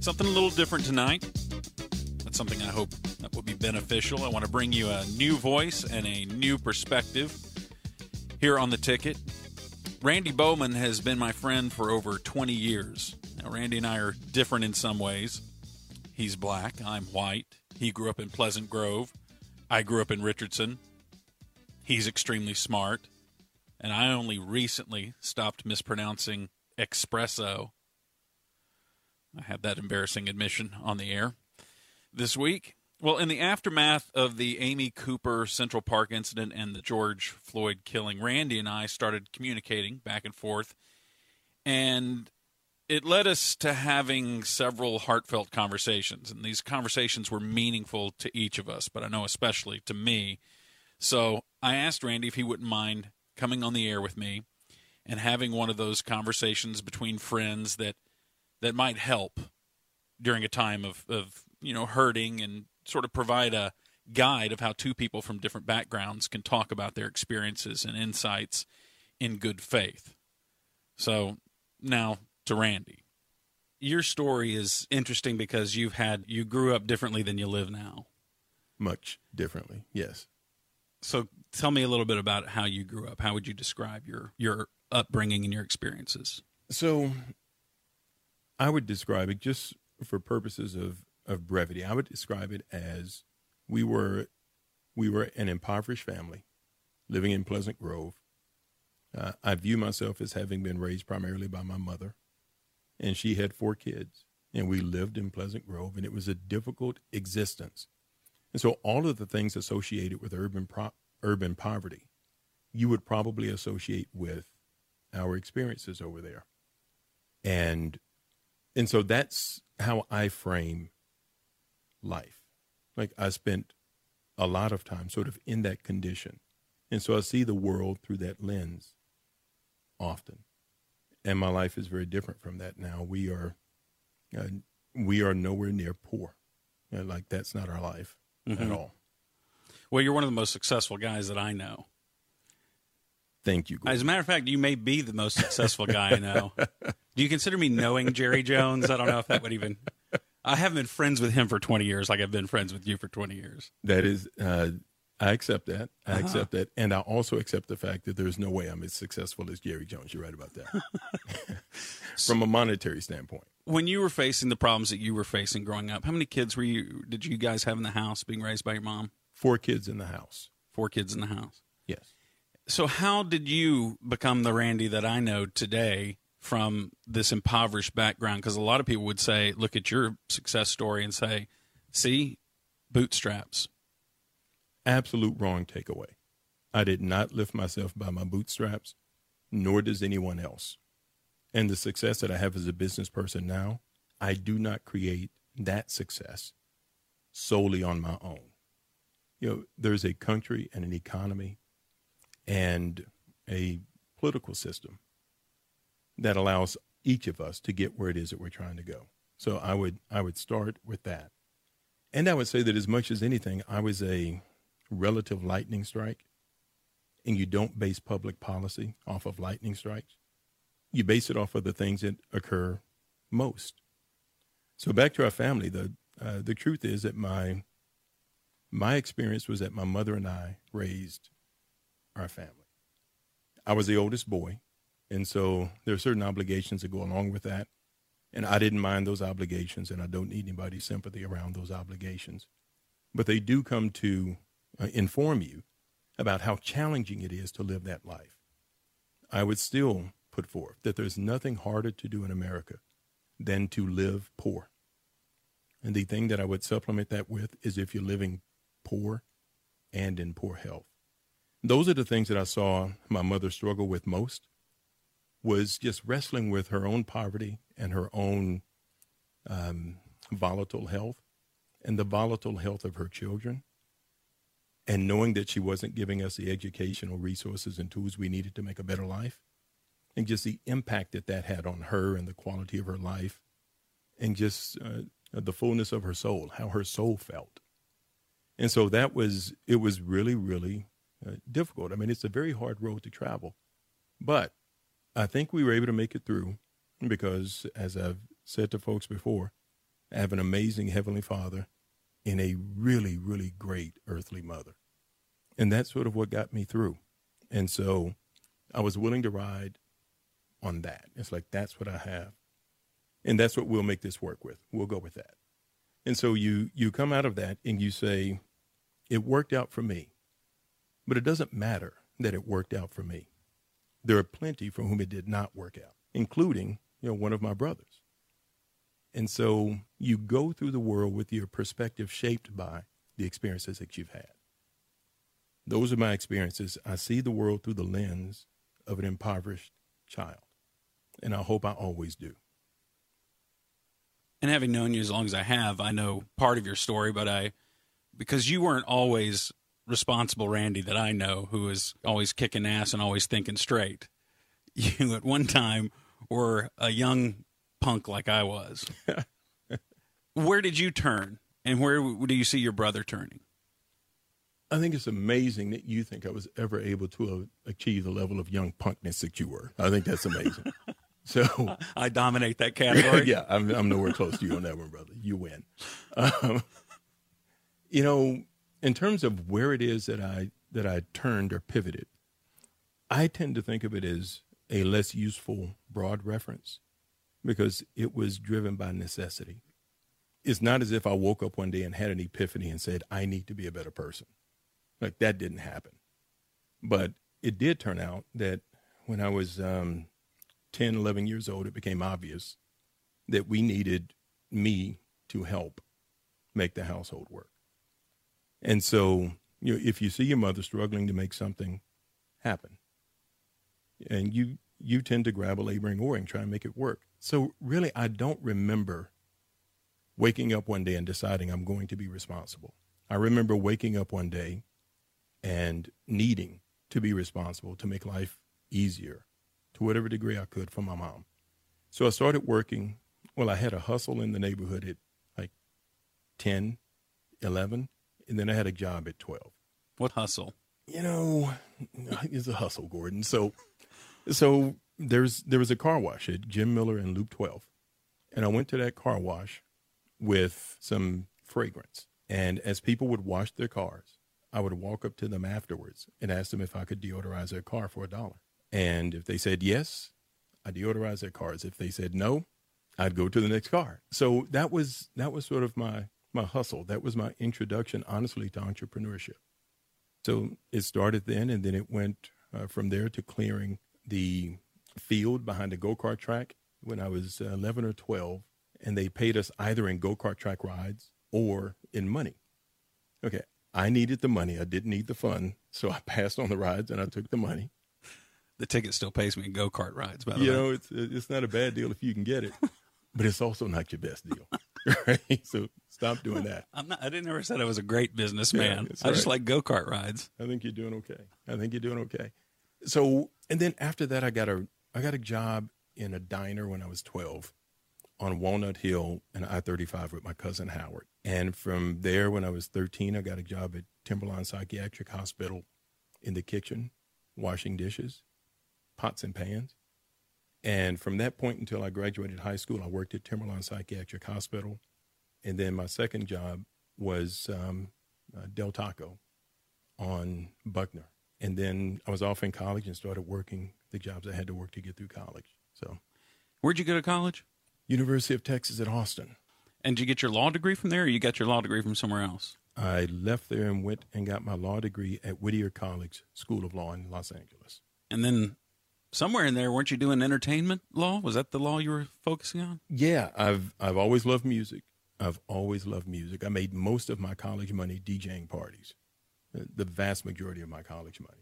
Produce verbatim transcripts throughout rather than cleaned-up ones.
Something a little different tonight. That's something I hope that will be beneficial. I want to bring you a new voice and a new perspective here on The Ticket. Randy Bowman has been my friend for over twenty years. Now, Randy and I are different in some ways. He's black. I'm white. He grew up in Pleasant Grove. I grew up in Richardson. He's extremely smart. And I only recently stopped mispronouncing espresso. I had that embarrassing admission on the air this week. Well, in the aftermath of the Amy Cooper Central Park incident and the George Floyd killing, Randy and I started communicating back and forth, and it led us to having several heartfelt conversations, and these conversations were meaningful to each of us, but I know especially to me. So I asked Randy if he wouldn't mind coming on the air with me and having one of those conversations between friends that that might help during a time of, of you know, hurting, and sort of provide a guide of how two people from different backgrounds can talk about their experiences and insights in good faith. So now to Randy. Your story is interesting because you've had, you grew up differently than you live now. Much differently, yes. So tell me a little bit about how you grew up. How would you describe your, your upbringing and your experiences? So I would describe it, just for purposes of, of brevity, I would describe it as we were we were an impoverished family living in Pleasant Grove. Uh, I view myself as having been raised primarily by my mother, and she had four kids, and we lived in Pleasant Grove, and it was a difficult existence. And so all of the things associated with urban pro- urban poverty, you would probably associate with our experiences over there. And And so that's how I frame life. Like, I spent a lot of time sort of in that condition. And so I see the world through that lens often. And my life is very different from that now. We are uh, we are nowhere near poor. You know, like, that's not our life mm-hmm. at all. Well, you're one of the most successful guys that I know. Thank you, Gordon. As a matter of fact, you may be the most successful guy I know. Do you consider me knowing Jerry Jones? I don't know if that would even... I haven't been friends with him for twenty years like I've been friends with you for twenty years. That is... Uh, I accept that. I uh-huh. accept that. And I also accept the fact that there's no way I'm as successful as Jerry Jones. You're right about that. From a monetary standpoint. When you were facing the problems that you were facing growing up, how many kids were you, did you guys have in the house being raised by your mom? Four kids in the house. Four kids in the house. Yes. So how did you become the Randy that I know today from this impoverished background? Because a lot of people would say, look at your success story and say, see, bootstraps. Absolute wrong takeaway. I did not lift myself by my bootstraps, nor does anyone else. And the success that I have as a business person now, I do not create that success solely on my own. You know, there's a country and an economy and a political system that allows each of us to get where it is that we're trying to go. So I would I would start with that. And I would say that as much as anything, I was a relative lightning strike, and you don't base public policy off of lightning strikes. You base it off of the things that occur most. So back to our family, the uh, the truth is that my my experience was that my mother and I raised our family. I was the oldest boy, and so there are certain obligations that go along with that, and I didn't mind those obligations, and I don't need anybody's sympathy around those obligations. But they do come to uh, inform you about how challenging it is to live that life. I would still put forth that there's nothing harder to do in America than to live poor. And the thing that I would supplement that with is if you're living poor and in poor health. Those are the things that I saw my mother struggle with most, was just wrestling with her own poverty and her own um, volatile health and the volatile health of her children, and knowing that she wasn't giving us the educational resources and tools we needed to make a better life, and just the impact that that had on her and the quality of her life, and just uh, the fullness of her soul, how her soul felt. And so that was, it was really, really uh, difficult. I mean, it's a very hard road to travel, but I think we were able to make it through because, as I've said to folks before, I have an amazing Heavenly Father and a really, really great earthly mother. And that's sort of what got me through. And so I was willing to ride on that. It's like, that's what I have. And that's what we'll make this work with. We'll go with that. And so you, you come out of that and you say, it worked out for me. But it doesn't matter that it worked out for me. There are plenty for whom it did not work out, including, you know, one of my brothers. And so you go through the world with your perspective shaped by the experiences that you've had. Those are my experiences. I see the world through the lens of an impoverished child. And I hope I always do. And having known you as long as I have, I know part of your story, but I, because you weren't always responsible Randy that I know, who is always kicking ass and always thinking straight. You at one time were a young punk like I was. Where did you turn, and where do you see your brother turning? I think it's amazing that you think I was ever able to uh, achieve the level of young punkness that you were. I think that's amazing. So I dominate that category. Yeah, I'm, I'm nowhere close to you on that one, brother. You win. Um, you know, in terms of where it is that I that I turned or pivoted, I tend to think of it as a less useful broad reference because it was driven by necessity. It's not as if I woke up one day and had an epiphany and said, I need to be a better person. Like, that didn't happen. But it did turn out that when I was um, ten, eleven years old, it became obvious that we needed me to help make the household work. And so, you know, if you see your mother struggling to make something happen, and you you tend to grab a laboring oar and try and make it work. So really, I don't remember waking up one day and deciding I'm going to be responsible. I remember waking up one day and needing to be responsible to make life easier to whatever degree I could for my mom. So I started working. Well, I had a hustle in the neighborhood at like ten, eleven. And then I had a job at twelve. What hustle? You know, it's a hustle, Gordon. So, so there's there was a car wash at Jim Miller and Loop twelve, and I went to that car wash with some fragrance. And as people would wash their cars, I would walk up to them afterwards and ask them if I could deodorize their car for a dollar. And if they said yes, I deodorized their cars. If they said no, I'd go to the next car. So that was that was sort of my. my hustle. That was my introduction, honestly, to entrepreneurship. So it started then, and then it went uh, from there to clearing the field behind the go-kart track when I was uh, eleven or twelve, and they paid us either in go-kart track rides or in money. Okay, I needed the money. I didn't need the fun, so I passed on the rides, and I took the money. The ticket still pays me in go-kart rides, by the you way. You know, it's, it's not a bad deal if you can get it, but it's also not your best deal. Right? So stop doing that. I'm not, I didn't ever said I was a great businessman. Yeah, I just right. like go-kart rides. I think you're doing okay. I think you're doing okay. So, and then after that, I got a I got a job in a diner when I was twelve on Walnut Hill and I thirty-five with my cousin Howard. And from there, when I was thirteen, I got a job at Timberline Psychiatric Hospital in the kitchen, washing dishes, pots and pans. And from that point until I graduated high school, I worked at Timberline Psychiatric Hospital. And then my second job was um, uh, Del Taco on Buckner. And then I was off in college and started working the jobs I had to work to get through college. So, where'd you go to college? University of Texas at Austin. And did you get your law degree from there, or you got your law degree from somewhere else? I left there and went and got my law degree at Whittier College School of Law in Los Angeles. And then somewhere in there, weren't you doing entertainment law? Was that the law you were focusing on? Yeah, I've I've always loved music. I've always loved music. I made most of my college money DJing parties, the vast majority of my college money.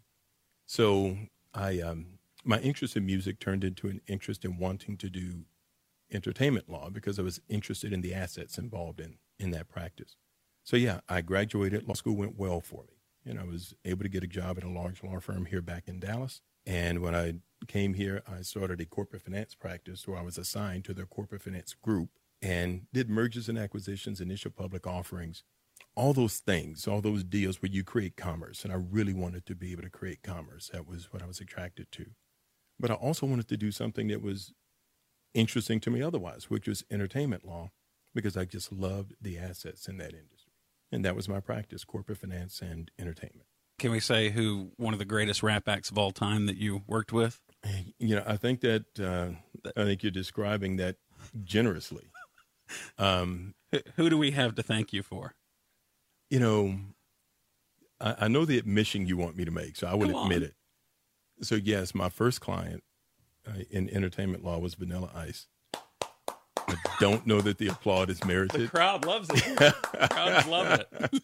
So I, um, my interest in music turned into an interest in wanting to do entertainment law because I was interested in the assets involved in, in that practice. So yeah, I graduated. Law school went well for me, and I was able to get a job at a large law firm here back in Dallas. And when I came here, I started a corporate finance practice where I was assigned to their corporate finance group and did mergers and acquisitions, initial public offerings, all those things, all those deals where you create commerce. And I really wanted to be able to create commerce. That was what I was attracted to. But I also wanted to do something that was interesting to me otherwise, which was entertainment law, because I just loved the assets in that industry. And that was my practice, corporate finance and entertainment. Can we say who one of the greatest rap acts of all time that you worked with? You know, I think that uh, I think you're describing that generously. Um, who, who do we have to thank you for? You know, I, I know the admission you want me to make, so I will admit it. So, yes, my first client uh, in entertainment law was Vanilla Ice. I don't know that the applaud is merited. The crowd loves it. The crowd love it.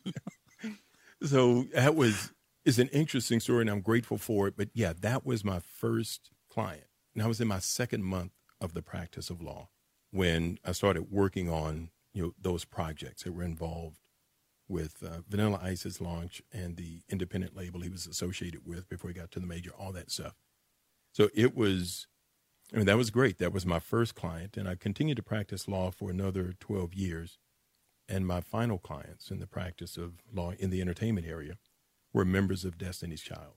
So that was is an interesting story, and I'm grateful for it. But, yeah, that was my first client. And I was in my second month of the practice of law when I started working on, you know, those projects that were involved with uh, Vanilla Ice's launch and the independent label he was associated with before he got to the major, all that stuff. So it was, I mean, that was great. That was my first client, and I continued to practice law for another twelve years. And my final clients in the practice of law in the entertainment area were members of Destiny's Child.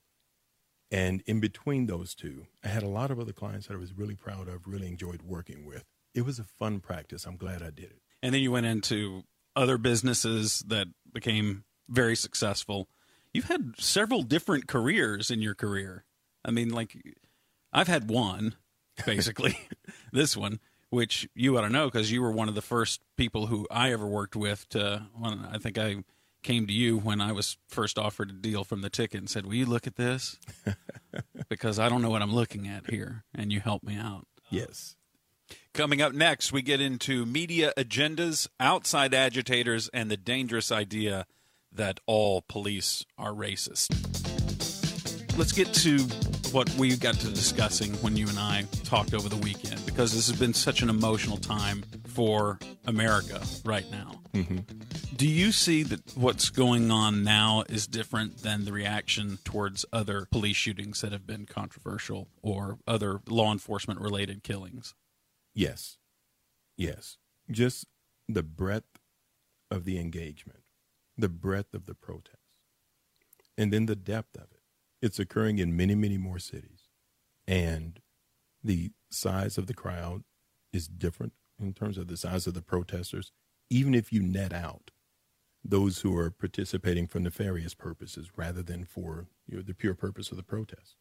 And in between those two, I had a lot of other clients that I was really proud of, really enjoyed working with. It was a fun practice. I'm glad I did it. And then you went into other businesses that became very successful. You've had several different careers in your career. I mean, like, I've had one, basically, this one, which you ought to know because you were one of the first people who I ever worked with to, when I think I came to you when I was first offered a deal from the ticket and said, will you look at this? Because I don't know what I'm looking at here. And you helped me out. Yes. Coming up next, we get into media agendas, outside agitators, and the dangerous idea that all police are racist. Let's get to what we got to discussing when you and I talked over the weekend, because this has been such an emotional time for America right now. Mm-hmm. Do you see that what's going on now is different than the reaction towards other police shootings that have been controversial or other law enforcement-related killings? Yes. Yes. Just the breadth of the engagement, the breadth of the protest, and then the depth of it. It's occurring in many, many more cities. And the size of the crowd is different in terms of the size of the protesters, even if you net out those who are participating for nefarious purposes rather than for, you know, the pure purpose of the protest.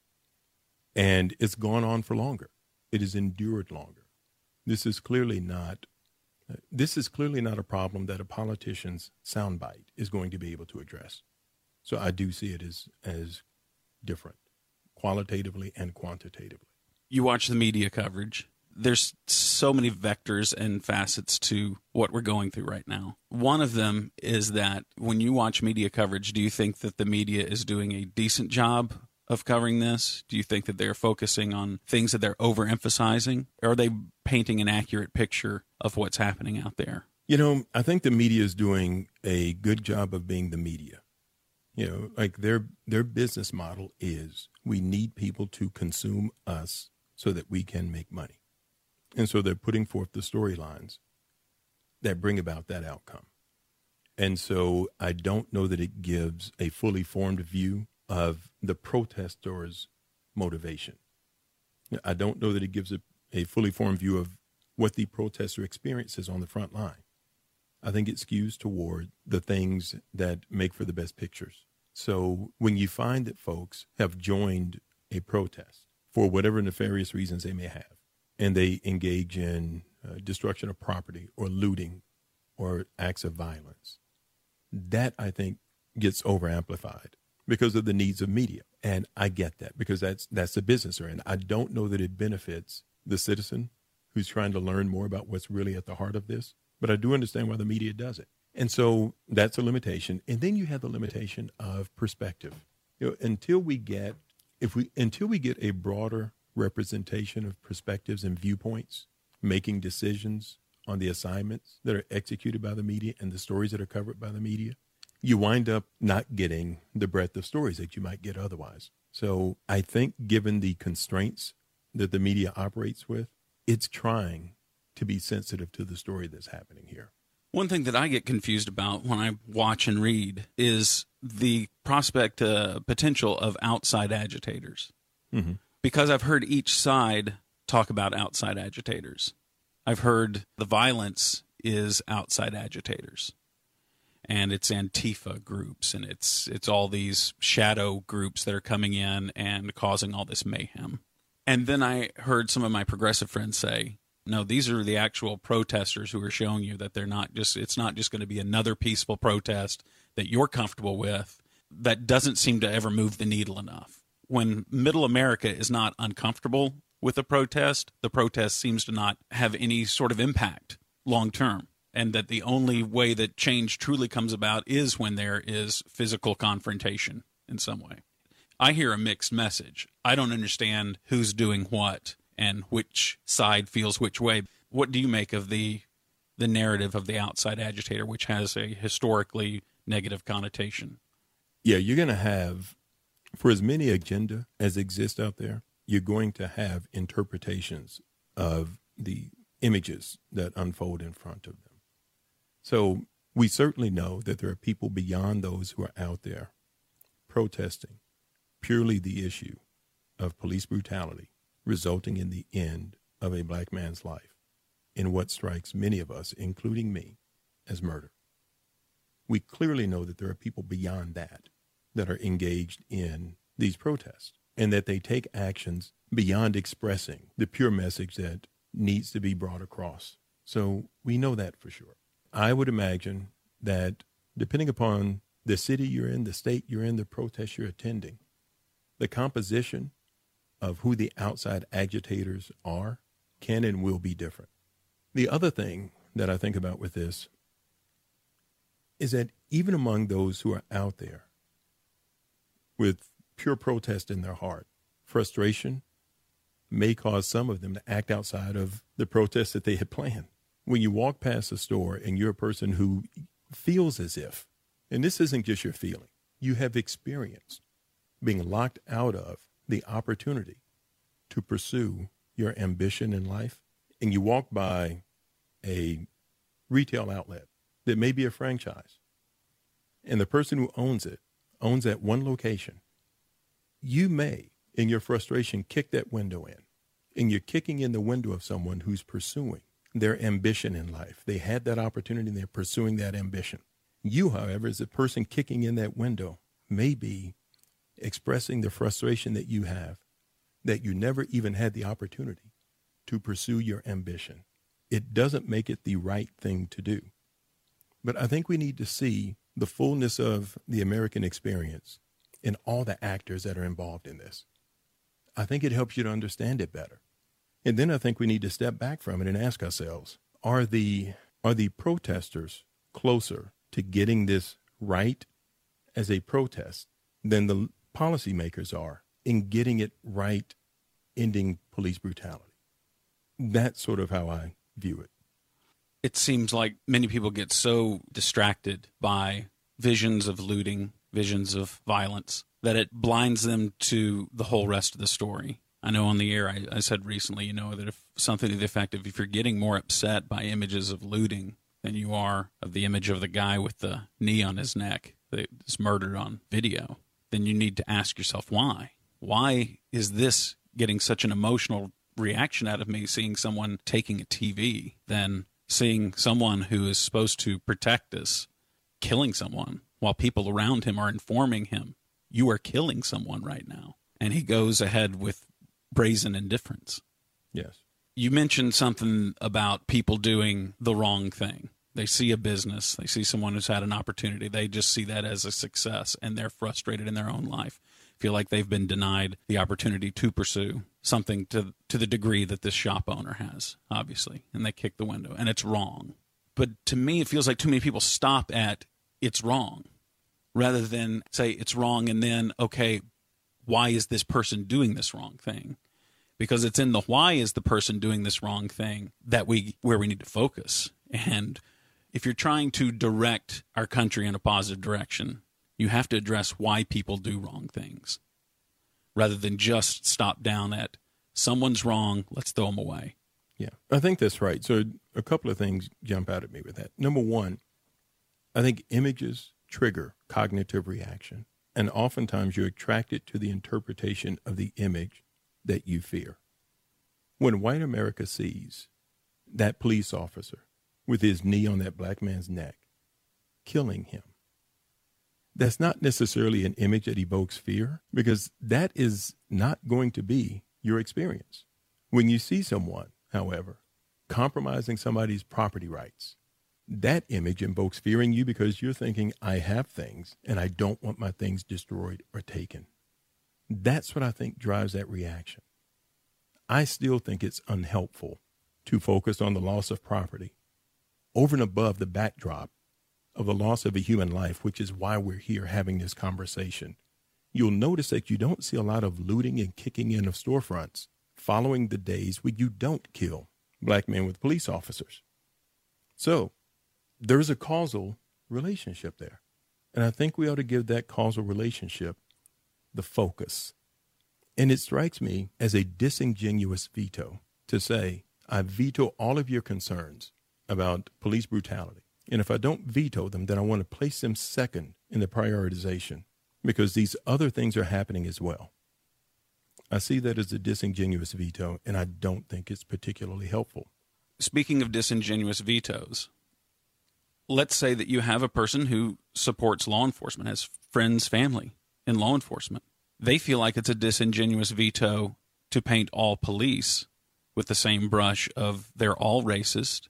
And it's gone on for longer. It has endured longer. This is clearly not uh, this is clearly not a problem that a politician's soundbite is going to be able to address. So I do see it as as different, qualitatively and quantitatively. You watch the media coverage. There's so many vectors and facets to what we're going through right now. One of them is that when you watch media coverage, do you think that the media is doing a decent job of covering this? Do you think that they're focusing on things that they're overemphasizing? Or are they painting an accurate picture of what's happening out there? You know, I think the media is doing a good job of being the media. You know, like their their business model is we need people to consume us so that we can make money. And so they're putting forth the storylines that bring about that outcome. And so I don't know that it gives a fully formed view of the protesters' motivation. I don't know that it gives a, a fully formed view of what the protester experiences on the front line. I think it skews toward the things that make for the best pictures. So when you find that folks have joined a protest for whatever nefarious reasons they may have, and they engage in uh, destruction of property or looting or acts of violence, that I think gets overamplified because of the needs of media. And I get that because that's that's the business they're in. I don't know that it benefits the citizen who's trying to learn more about what's really at the heart of this, but I do understand why the media does it. And so that's a limitation. And then you have the limitation of perspective. You know, until we get if we until we get a broader representation of perspectives and viewpoints, making decisions on the assignments that are executed by the media and the stories that are covered by the media, you wind up not getting the breadth of stories that you might get otherwise. So I think given the constraints that the media operates with, it's trying to be sensitive to the story that's happening here. One thing that I get confused about when I watch and read is the prospect, uh, potential of outside agitators. Mm-hmm. Because I've heard each side talk about outside agitators. I've heard the violence is outside agitators. And it's Antifa groups, and it's it's all these shadow groups that are coming in and causing all this mayhem. And then I heard some of my progressive friends say, no, these are the actual protesters who are showing you that they're not just, it's not just going to be another peaceful protest that you're comfortable with that doesn't seem to ever move the needle enough. When middle America is not uncomfortable with a protest, the protest seems to not have any sort of impact long term. And that the only way that change truly comes about is when there is physical confrontation in some way. I hear a mixed message. I don't understand who's doing what and which side feels which way. What do you make of the the narrative of the outside agitator, which has a historically negative connotation? Yeah, you're going to have, for as many agenda as exist out there, you're going to have interpretations of the images that unfold in front of them. So we certainly know that there are people beyond those who are out there protesting purely the issue of police brutality resulting in the end of a black man's life in what strikes many of us, including me, as murder. We clearly know that there are people beyond that that are engaged in these protests and that they take actions beyond expressing the pure message that needs to be brought across. So we know that for sure. I would imagine that depending upon the city you're in, the state you're in, the protest you're attending, the composition of who the outside agitators are can and will be different. The other thing that I think about with this is that even among those who are out there with pure protest in their heart, frustration may cause some of them to act outside of the protest that they had planned. When you walk past a store and you're a person who feels as if, and this isn't just your feeling, you have experienced being locked out of the opportunity to pursue your ambition in life, and you walk by a retail outlet that may be a franchise, and the person who owns it owns that one location, you may, in your frustration, kick that window in, and you're kicking in the window of someone who's pursuing their ambition in life. They had that opportunity and they're pursuing that ambition. You, however, as a person kicking in that window, may be expressing the frustration that you have, that you never even had the opportunity to pursue your ambition. It doesn't make it the right thing to do. But I think we need to see the fullness of the American experience in all the actors that are involved in this. I think it helps you to understand it better. And then I think we need to step back from it and ask ourselves, are the are the protesters closer to getting this right as a protest than the policymakers are in getting it right, ending police brutality? That's sort of how I view it. It seems like many people get so distracted by visions of looting, visions of violence, that it blinds them to the whole rest of the story. I know on the air I, I said recently, you know, that if something to the effect of if you're getting more upset by images of looting than you are of the image of the guy with the knee on his neck that is murdered on video, then you need to ask yourself why. Why is this getting such an emotional reaction out of me seeing someone taking a T V than seeing someone who is supposed to protect us killing someone while people around him are informing him, you are killing someone right now. And he goes ahead with brazen indifference. Yes. You mentioned something about people doing the wrong thing. They see a business, they see someone who's had an opportunity, they just see that as a success, and they're frustrated in their own life, feel like they've been denied the opportunity to pursue something to to the degree that this shop owner has, obviously, and they kick the window, and it's wrong. But to me, it feels like too many people stop at it's wrong, rather than say it's wrong and then, okay, why is this person doing this wrong thing? Because it's in the why is the person doing this wrong thing that we where we need to focus. And if you're trying to direct our country in a positive direction, you have to address why people do wrong things, rather than just stop down at someone's wrong, let's throw them away. Yeah, I think that's right. So a couple of things jump out at me with that. Number one, I think images trigger cognitive reaction, and oftentimes you're attracted to the interpretation of the image that you fear. When white America sees that police officer with his knee on that black man's neck, killing him. That's not necessarily an image that evokes fear, because that is not going to be your experience. When you see someone, however, compromising somebody's property rights, that image invokes fear in you because you're thinking, I have things and I don't want my things destroyed or taken. That's what I think drives that reaction. I still think it's unhelpful to focus on the loss of property over and above the backdrop of the loss of a human life, which is why we're here having this conversation. You'll notice that you don't see a lot of looting and kicking in of storefronts following the days when you don't kill black men with police officers. So there's a causal relationship there. And I think we ought to give that causal relationship the focus. And it strikes me as a disingenuous veto to say, I veto all of your concerns about police brutality. And if I don't veto them, then I want to place them second in the prioritization because these other things are happening as well. I see that as a disingenuous veto, and I don't think it's particularly helpful. Speaking of disingenuous vetoes, let's say that you have a person who supports law enforcement, has friends, family in law enforcement. They feel like it's a disingenuous veto to paint all police with the same brush of they're all racist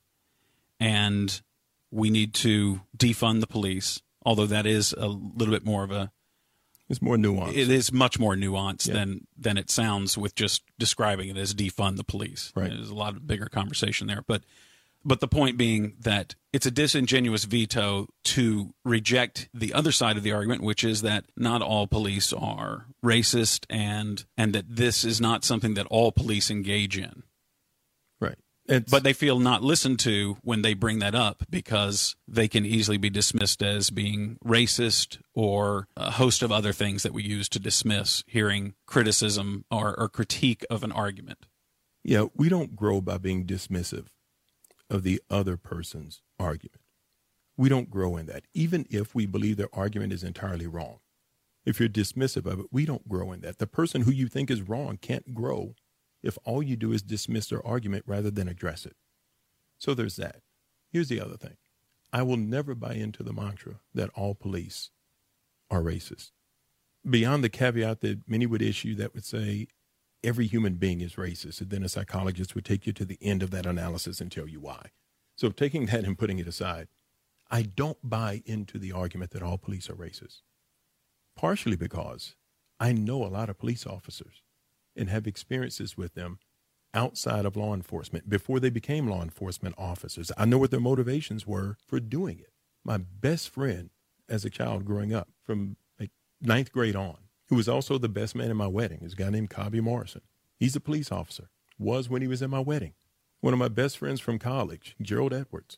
and we need to defund the police, although that is a little bit more of a... It's more nuanced. It is much more nuanced yeah. than, than it sounds with just describing it as defund the police. Right. There's a lot of bigger conversation there. But but the point being that it's a disingenuous veto to reject the other side of the argument, which is that not all police are racist and and that this is not something that all police engage in. Right. It's, but they feel not listened to when they bring that up because they can easily be dismissed as being racist or a host of other things that we use to dismiss hearing criticism or, or critique of an argument. Yeah, we don't grow by being dismissive of the other person's argument. We don't grow in that, even if we believe their argument is entirely wrong. If you're dismissive of it, we don't grow in that. The person who you think is wrong can't grow if all you do is dismiss their argument rather than address it. So there's that. Here's the other thing. I will never buy into the mantra that all police are racist. Beyond the caveat that many would issue that would say every human being is racist, and then a psychologist would take you to the end of that analysis and tell you why. So taking that and putting it aside, I don't buy into the argument that all police are racist, partially because I know a lot of police officers and have experiences with them outside of law enforcement before they became law enforcement officers. I know what their motivations were for doing it. My best friend as a child growing up from like ninth grade on, who was also the best man in my wedding, is a guy named Cobby Morrison. He's a police officer, was when he was at my wedding. One of my best friends from college, Gerald Edwards,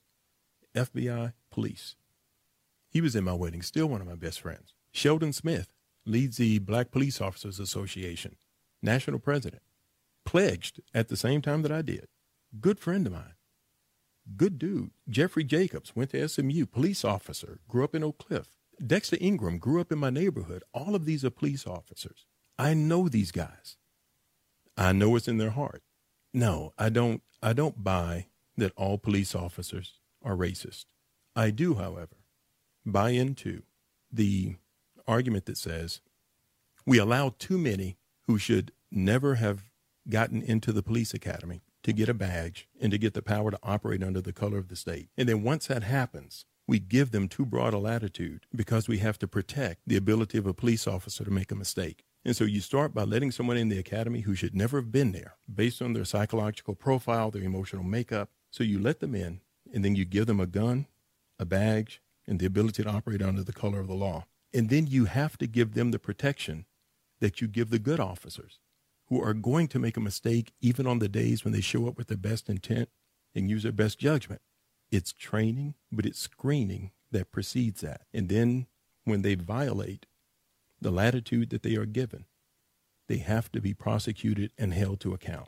F B I police. He was in my wedding, still one of my best friends. Sheldon Smith leads the Black Police Officers Association, national president, pledged at the same time that I did. Good friend of mine. Good dude. Jeffrey Jacobs went to S M U, police officer, grew up in Oak Cliff. Dexter Ingram grew up in my neighborhood. All of these are police officers. I know these guys. I know what's in their heart. No, I don't, I don't buy that all police officers are racist. I do, however, buy into the argument that says we allow too many who should never have gotten into the police academy to get a badge and to get the power to operate under the color of the state. And then once that happens, we give them too broad a latitude because we have to protect the ability of a police officer to make a mistake. And so you start by letting someone in the academy who should never have been there based on their psychological profile, their emotional makeup. So you let them in, and then you give them a gun, a badge, and the ability to operate under the color of the law. And then you have to give them the protection that you give the good officers who are going to make a mistake even on the days when they show up with their best intent and use their best judgment. It's training, but it's screening that precedes that. And then when they violate the latitude that they are given, they have to be prosecuted and held to account.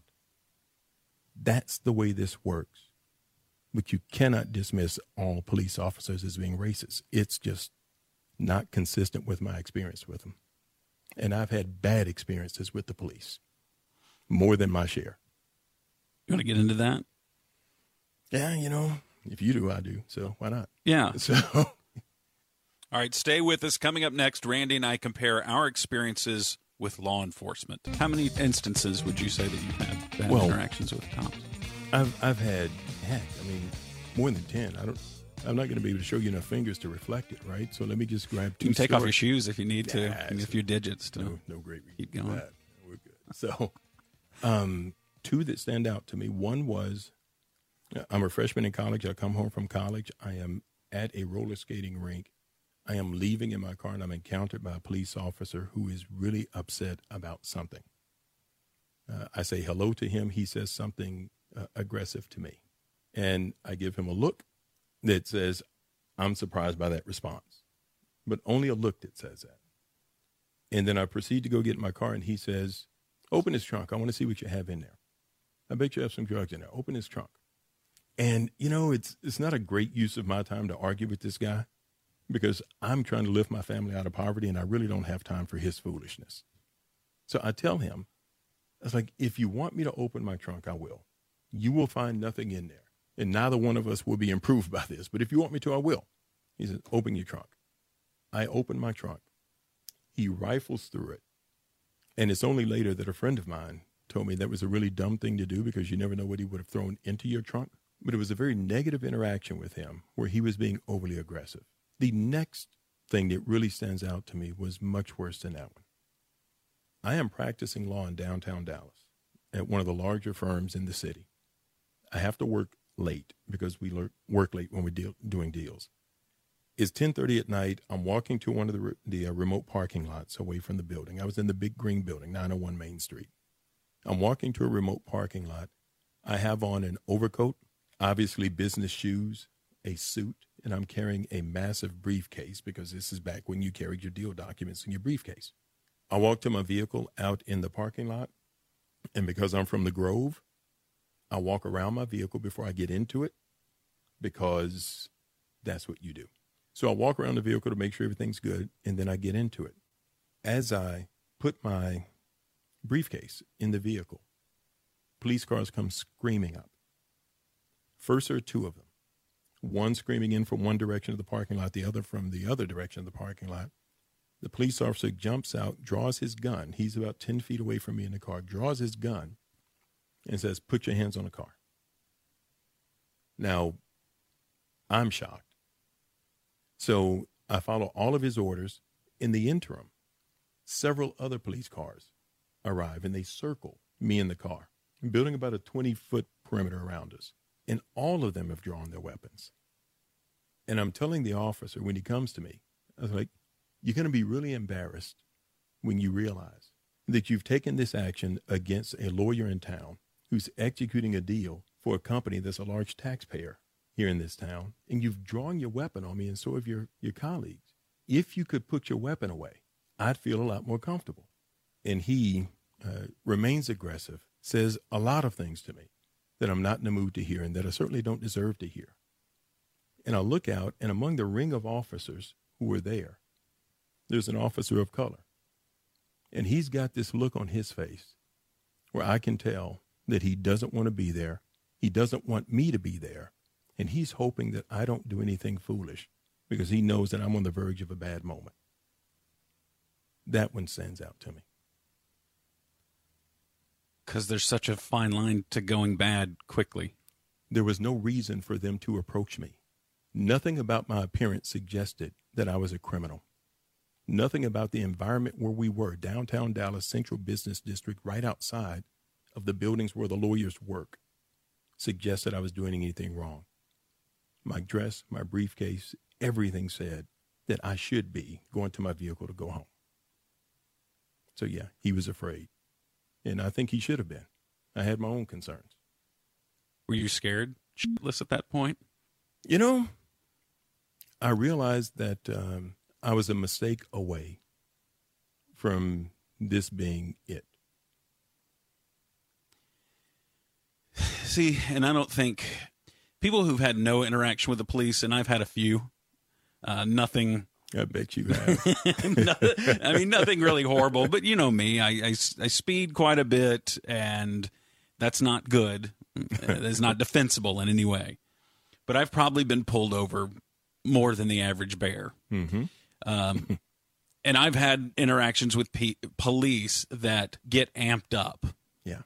That's the way this works. But you cannot dismiss all police officers as being racist. It's just not consistent with my experience with them. And I've had bad experiences with the police, more than my share. You want to get into that? Yeah, you know, if you do, I do. So why not? Yeah. So, all right, stay with us. Coming up next, Randy and I compare our experiences with law enforcement. How many instances would you say that you've had bad Well, interactions with cops? I've I've had heck, I mean, more than ten. I don't. I'm not going to be able to show you enough fingers to reflect it, right? So let me just grab two. You can take stories. off your shoes if you need to, Nah, and a few digits to no, no great reason keep for going. that. We're good. So, um, two that stand out to me. One was, I'm a freshman in college. I come home from college. I am at a roller skating rink. I am leaving in my car, and I'm encountered by a police officer who is really upset about something. Uh, I say hello to him. He says something uh, aggressive to me, and I give him a look that says, I'm surprised by that response, but only a look that says that. And then I proceed to go get in my car, and he says, open his trunk. I want to see what you have in there. I bet you have some drugs in there. Open his trunk. And, you know, it's it's not a great use of my time to argue with this guy because I'm trying to lift my family out of poverty, and I really don't have time for his foolishness. So I tell him, I was like, if you want me to open my trunk, I will. You will find nothing in there. And neither one of us will be improved by this. But if you want me to, I will. He says, open your trunk. I open my trunk. He rifles through it. And it's only later that a friend of mine told me that was a really dumb thing to do because you never know what he would have thrown into your trunk. But it was a very negative interaction with him where he was being overly aggressive. The next thing that really stands out to me was much worse than that one. I am practicing law in downtown Dallas at one of the larger firms in the city. I have to work late because we work late when we're deal, doing deals. It's ten thirty at night. I'm walking to one of the, re, the uh, remote parking lots away from the building. I was in the big green building, nine oh one Main Street. I'm walking to a remote parking lot. I have on an overcoat, obviously business shoes, a suit, and I'm carrying a massive briefcase because this is back when you carried your deal documents in your briefcase. I walk to my vehicle out in the parking lot, and because I'm from the Grove, I walk around my vehicle before I get into it because that's what you do. So I walk around the vehicle to make sure everything's good, and then I get into it. As I put my briefcase in the vehicle, police cars come screaming up. First, there are two of them. One screaming in from one direction of the parking lot, the other from the other direction of the parking lot. The police officer jumps out, draws his gun. He's about ten feet away from me in the car, draws his gun, and says, put your hands on the car. Now, I'm shocked. So I follow all of his orders. In the interim, several other police cars arrive, and they circle me in the car, building about a twenty-foot perimeter around us. And all of them have drawn their weapons. And I'm telling the officer when he comes to me, I was like, you're going to be really embarrassed when you realize that you've taken this action against a lawyer in town who's executing a deal for a company that's a large taxpayer here in this town, and you've drawn your weapon on me, and so have your, your colleagues. If you could put your weapon away, I'd feel a lot more comfortable. And he uh, remains aggressive, says a lot of things to me that I'm not in the mood to hear and that I certainly don't deserve to hear. And I look out, and among the ring of officers who were there, there's an officer of color. And he's got this look on his face where I can tell that he doesn't want to be there. He doesn't want me to be there. And he's hoping that I don't do anything foolish because he knows that I'm on the verge of a bad moment. That one stands out to me. Because there's such a fine line to going bad quickly. There was no reason for them to approach me. Nothing about my appearance suggested that I was a criminal. Nothing about the environment where we were, downtown Dallas Central Business District, right outside of the buildings where the lawyers work, suggested I was doing anything wrong. My dress, my briefcase, everything said that I should be going to my vehicle to go home. So, yeah, he was afraid. And I think he should have been. I had my own concerns. Were you scared shitless at that point? You know, I realized that um, I was a mistake away from this being it. See, and I don't think people who've had no interaction with the police, and I've had a few, uh, nothing. I bet you have. no, I mean, nothing really horrible, but you know me, I, I, I speed quite a bit, and that's not good. It's not defensible in any way. but I've probably been pulled over more than the average bear. Mm-hmm. Um, and I've had interactions with pe- police that get amped up. Yeah.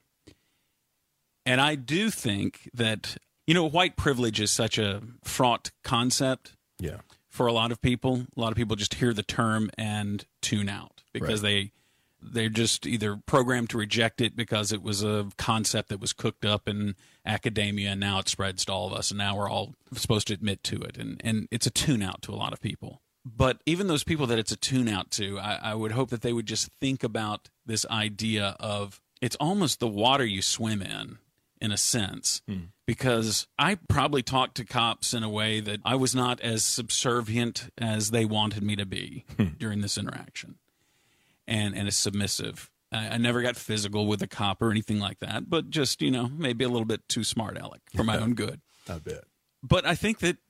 And I do think that, you know, white privilege is such a fraught concept. Yeah. For a lot of people. A lot of people just hear the term and tune out because Right. they, they're just either programmed to reject it because it was a concept that was cooked up in academia and now it spreads to all of us and now we're all supposed to admit to it. And, and it's a tune out to a lot of people. But even those people that it's a tune out to, I, I would hope that they would just think about this idea of it's almost the water you swim in, in a sense, Hmm. because I probably talked to cops in a way that I was not as subservient as they wanted me to be during this interaction, and and as submissive. I, I never got physical with a cop or anything like that, but just, you know, maybe a little bit too smart aleck for my own good. I bet. But I think that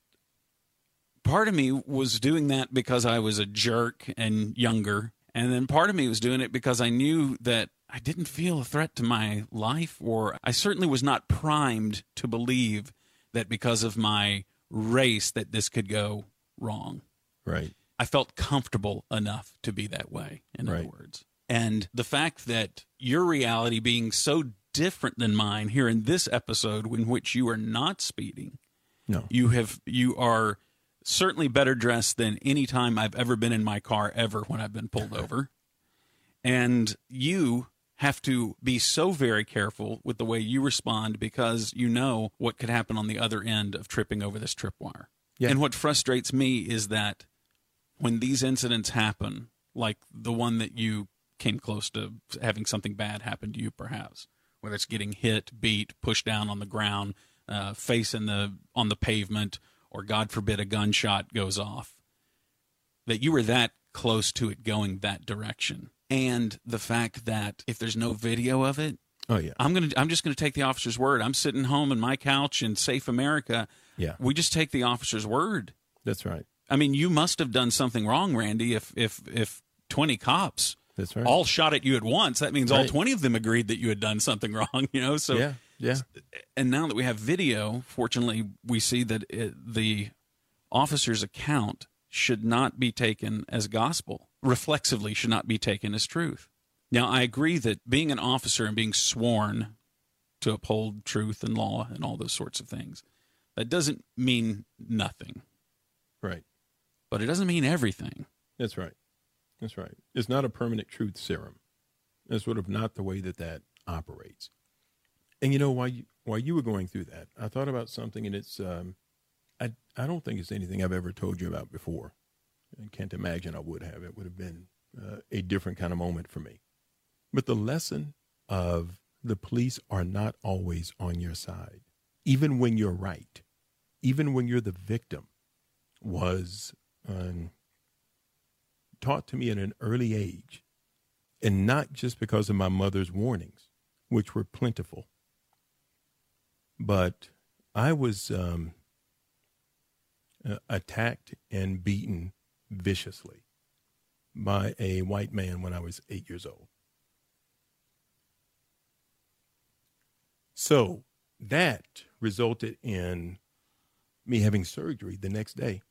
part of me was doing that because I was a jerk and younger, and then part of me was doing it because I knew that I didn't feel a threat to my life, or I certainly was not primed to believe that because of my race that this could go wrong. Right. I felt comfortable enough to be that way, in Right. other words. And the fact that your reality being so different than mine here in this episode, in which you are not speeding, No. you have you are certainly better dressed than any time I've ever been in my car ever when I've been pulled over. And you have to be so very careful with the way you respond because you know what could happen on the other end of tripping over this tripwire. Yeah. And what frustrates me is that when these incidents happen, like the one that you came close to having something bad happen to you perhaps, whether it's getting hit, beat, pushed down on the ground, uh, face in the on the pavement, or God forbid a gunshot goes off, that you were that close to it going that direction. And the fact that if there's no video of it, Oh, yeah. I'm gonna I'm just gonna take the officer's word. I'm sitting home in my couch in safe America. Yeah. We just take the officer's word. That's right. I mean, you must have done something wrong, Randy, if if if twenty cops That's right. all shot at you at once. That means all Right. twenty of them agreed that you had done something wrong, you know? So yeah. Yeah. and now that we have video, fortunately, we see that it, the officer's account should not be taken as gospel, reflexively should not be taken as truth. Now, I agree that being an officer and being sworn to uphold truth and law and all those sorts of things, that doesn't mean nothing, Right. but it doesn't mean everything. That's right. That's right. It's not a permanent truth serum. It's sort of not the way that that operates. And you know, while you, while you were going through that, I thought about something, and it's um, I I don't think it's anything I've ever told you about before. I can't imagine I would have. It would have been uh, a different kind of moment for me. But the lesson of the police are not always on your side, even when you're right, even when you're the victim, was um, taught to me at an early age, and not just because of my mother's warnings, which were plentiful, but I was um, uh, attacked and beaten viciously by a white man when I was eight years old. So that resulted in me having surgery the next day.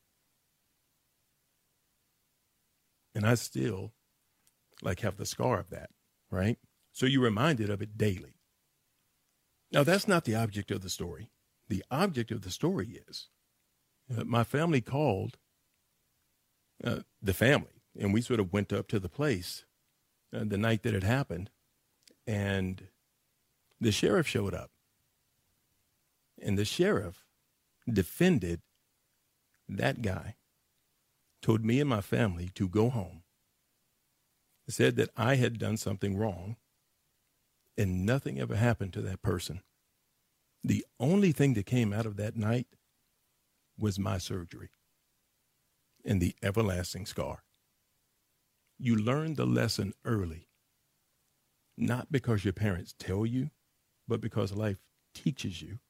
And I still like have the scar of that, right? So you're reminded of it daily. Now, that's not the object of the story. The object of the story is uh, my family called uh, the family, and we sort of went up to the place uh, the night that it happened, and the sheriff showed up. And the sheriff defended that guy, told me and my family to go home, said that I had done something wrong, and nothing ever happened to that person. The only thing that came out of that night was my surgery and the everlasting scar. You learn the lesson early, not because your parents tell you, but because life teaches you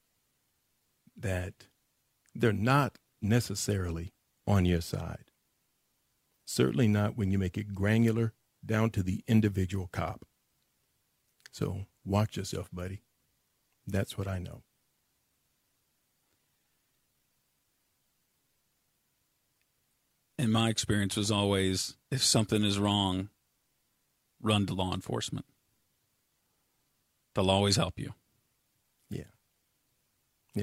that they're not necessarily on your side. Certainly not when you make it granular down to the individual cop. So watch yourself, buddy. That's what I know. And my experience was always, if something is wrong, run to law enforcement. They'll always help you. Yeah. Yeah.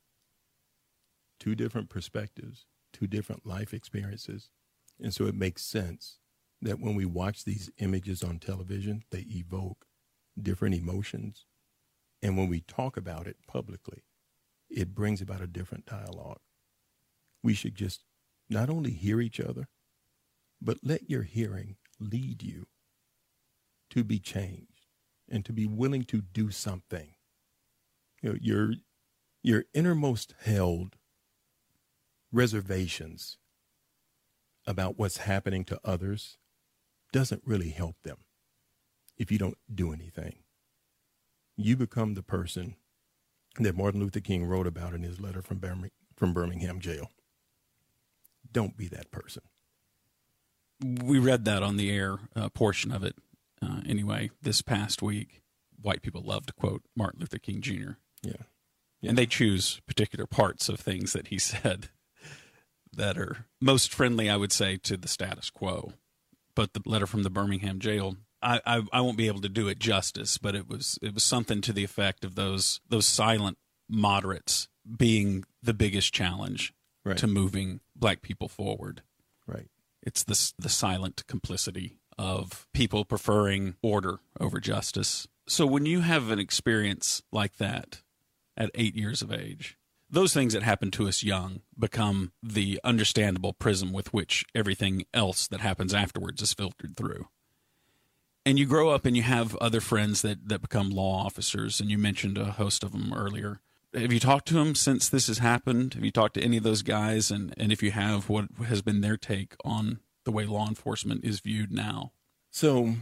Two different perspectives, two different life experiences. And so it makes sense that when we watch these images on television, they evoke different emotions. And when we talk about it publicly, it brings about a different dialogue. We should just not only hear each other, but let your hearing lead you to be changed and to be willing to do something. You know, your, your innermost held reservations about what's happening to others doesn't really help them if you don't do anything. You become the person that Martin Luther King wrote about in his letter from Bir- from Birmingham jail. Don't be that person. We read that on the air, uh, portion of it. Uh, anyway, this past week, white people love to quote Martin Luther King Junior Yeah. yeah. And they choose particular parts of things that he said that are most friendly, I would say, to the status quo. But the letter from the Birmingham jail, I, I, I won't be able to do it justice, but it was it was something to the effect of those those silent moderates being the biggest challenge right. to moving black people forward. Right. It's the the silent complicity of people preferring order over justice. So when you have an experience like that at eight years of age, those things that happen to us young become the understandable prism with which everything else that happens afterwards is filtered through. And you grow up and you have other friends that, that become law officers, and you mentioned a host of them earlier. Have you talked to them since this has happened? Have you talked to any of those guys? And, and if you have, what has been their take on the way law enforcement is viewed now? So,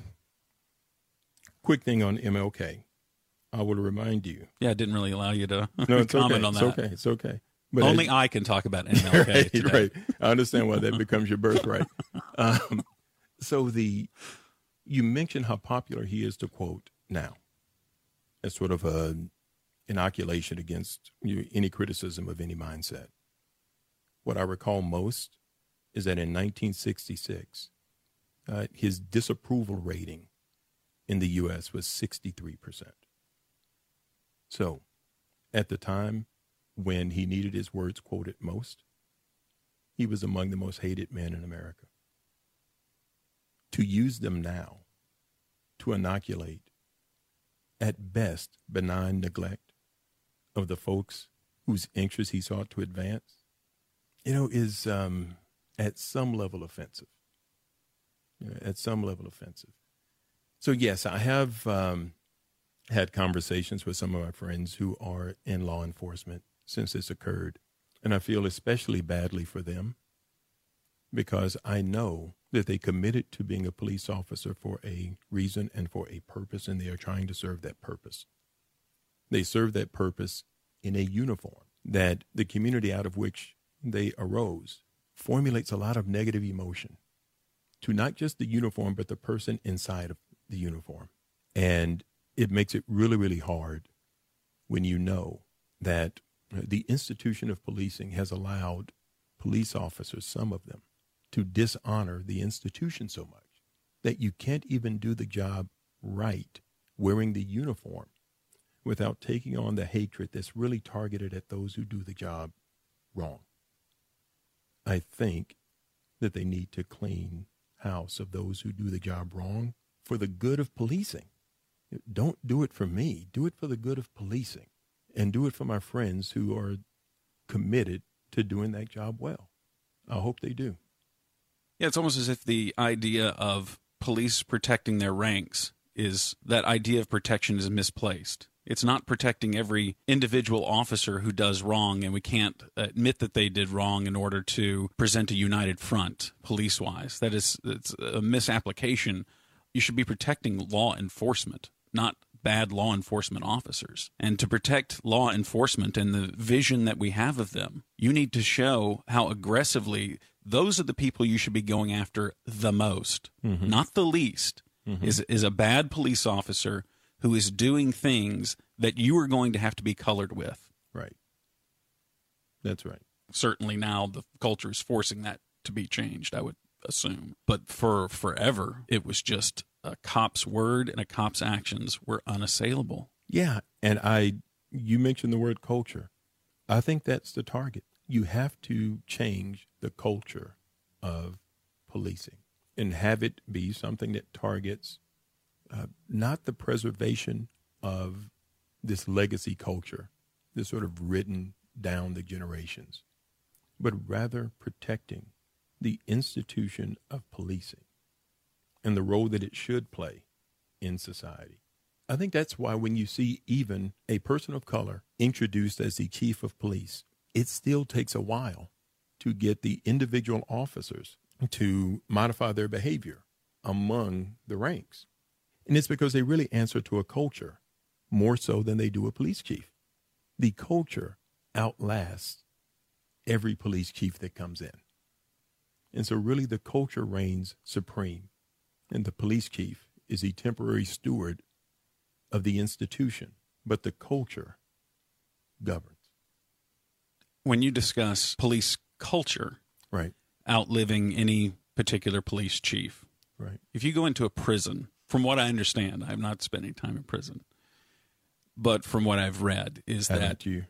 quick thing on M L K. I will remind you. Yeah, I didn't really allow you to no, it's comment okay. on it's that. It's okay. It's okay. But Only as, I can talk about M L K right, today. right. I understand why that becomes your birthright. Um, so the you mentioned how popular he is to quote now. As sort of a inoculation against you, any criticism of any mindset. What I recall most is that in nineteen sixty-six, uh, his disapproval rating in the U S was sixty-three percent. So, at the time when he needed his words quoted most, he was among the most hated men in America. To use them now to inoculate, at best, benign neglect of the folks whose interests he sought to advance, you know, is um, at some level offensive. You know, at some level offensive. So, yes, I have um, had conversations with some of my friends who are in law enforcement since this occurred, and I feel especially badly for them because I know that they committed to being a police officer for a reason and for a purpose, and they are trying to serve that purpose. They serve that purpose in a uniform that the community out of which they arose formulates a lot of negative emotion to not just the uniform, but the person inside of the uniform. And it makes it really, really hard when you know that the institution of policing has allowed police officers, some of them, to dishonor the institution so much that you can't even do the job right wearing the uniform without taking on the hatred that's really targeted at those who do the job wrong. I think that they need to clean house of those who do the job wrong for the good of policing. Don't do it for me. Do it for the good of policing, and do it for my friends who are committed to doing that job well. I hope they do. Yeah, it's almost as if the idea of police protecting their ranks is that idea of protection is misplaced. It's not protecting every individual officer who does wrong, and we can't admit that they did wrong in order to present a united front police-wise. That is it's a misapplication. You should be protecting law enforcement, not bad law enforcement officers. And to protect law enforcement and the vision that we have of them, you need to show how aggressively those are the people you should be going after the most, mm-hmm. not the least, mm-hmm. is, is a bad police officer who is doing things that you are going to have to be colored with. Right. That's right. Certainly now the culture is forcing that to be changed, I would assume. But for forever, it was just a cop's word and a cop's actions were unassailable. Yeah, and I, you mentioned the word culture. I think that's the target. You have to change the culture of policing and have it be something that targets uh, not the preservation of this legacy culture, this sort of written down the generations, but rather protecting the institution of policing and the role that it should play in society. I think that's why when you see even a person of color introduced as the chief of police, it still takes a while to get the individual officers to modify their behavior among the ranks. And it's because they really answer to a culture more so than they do a police chief. The culture outlasts every police chief that comes in. And so really the culture reigns supreme. And the police chief is the temporary steward of the institution, but the culture governs. When you discuss police culture, right, outliving any particular police chief, right, if you go into a prison, from what I understand, I've not spent any time in prison, but from what I've read is Haven't that you?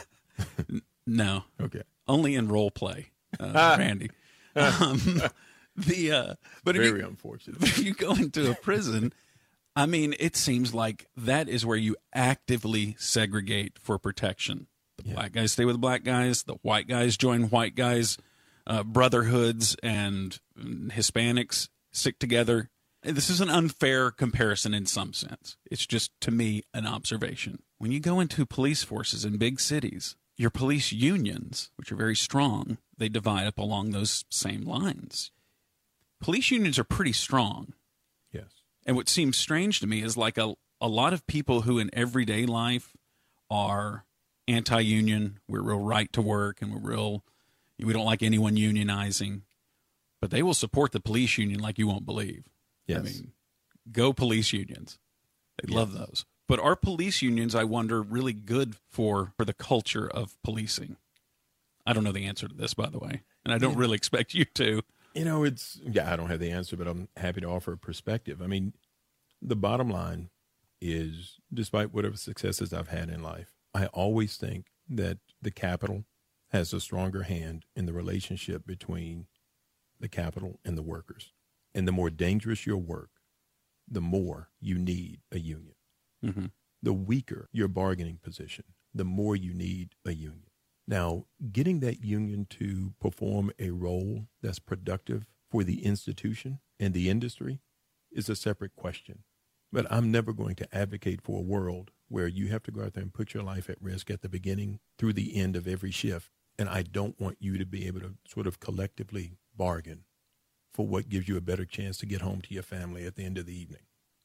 No, okay, only in role play, uh, Randy. Um, the uh, but if very you, unfortunate. if you go into a prison, I mean, it seems like that is where you actively segregate for protection. The Yeah. black guys stay with the black guys. The white guys join white guys. Uh, brotherhoods and Hispanics stick together. This is an unfair comparison in some sense. It's just, to me, an observation. When you go into police forces in big cities, your police unions, which are very strong, they divide up along those same lines. Police unions are pretty strong. Yes. And what seems strange to me is like a, a lot of people who in everyday life are anti-union, we're real right to work, and we're real, we don't like anyone unionizing, but they will support the police union like you won't believe. Yes. I mean, go police unions. They Yes. love those. But are police unions, I wonder, really good for, for the culture of policing? I don't know the answer to this, by the way, and I don't Yeah. really expect you to. You know, it's, yeah, I don't have the answer, but I'm happy to offer a perspective. I mean, the bottom line is, despite whatever successes I've had in life, I always think that the capital has a stronger hand in the relationship between the capital and the workers. And the more dangerous your work, the more you need a union. Mm-hmm. The weaker your bargaining position, the more you need a union. Now, getting that union to perform a role that's productive for the institution and the industry is a separate question. But I'm never going to advocate for a world where you have to go out there and put your life at risk at the beginning through the end of every shift. And I don't want you to be able to sort of collectively bargain for what gives you a better chance to get home to your family at the end of the evening.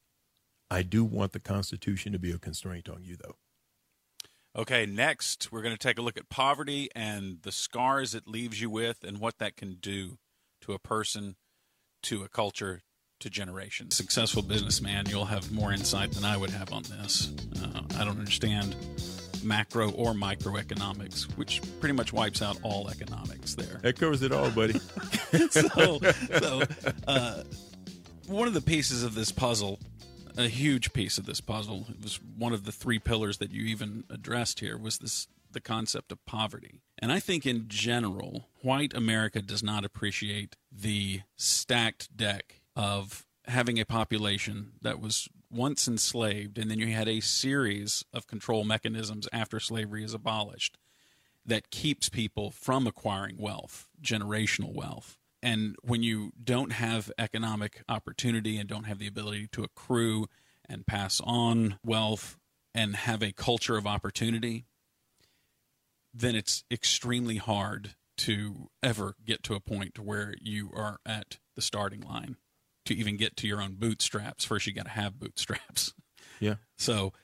I do want the Constitution to be a constraint on you, though. Okay, next, we're going to take a look at poverty and the scars it leaves you with and what that can do to a person, to a culture, to generations. Successful businessman, you'll have more insight than I would have on this. Uh, I don't understand macro or microeconomics, which pretty much wipes out all economics there. That covers it all, buddy. so, so uh, one of the pieces of this puzzle, a huge piece of this puzzle, it was one of the three pillars that you even addressed here, was this the concept of poverty. And I think in general, white America does not appreciate the stacked deck of having a population that was once enslaved, and then you had a series of control mechanisms after slavery is abolished that keeps people from acquiring wealth, generational wealth. And when you don't have economic opportunity and don't have the ability to accrue and pass on wealth and have a culture of opportunity, then it's extremely hard to ever get to a point where you are at the starting line to even get to your own bootstraps. First, you got to have bootstraps. Yeah. So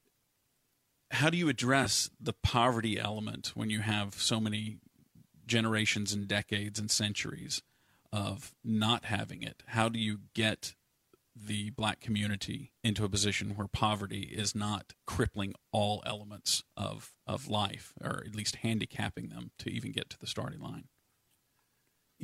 how do you address the poverty element when you have so many generations and decades and centuries of not having it? How do you get the black community into a position where poverty is not crippling all elements of, of life, or at least handicapping them to even get to the starting line?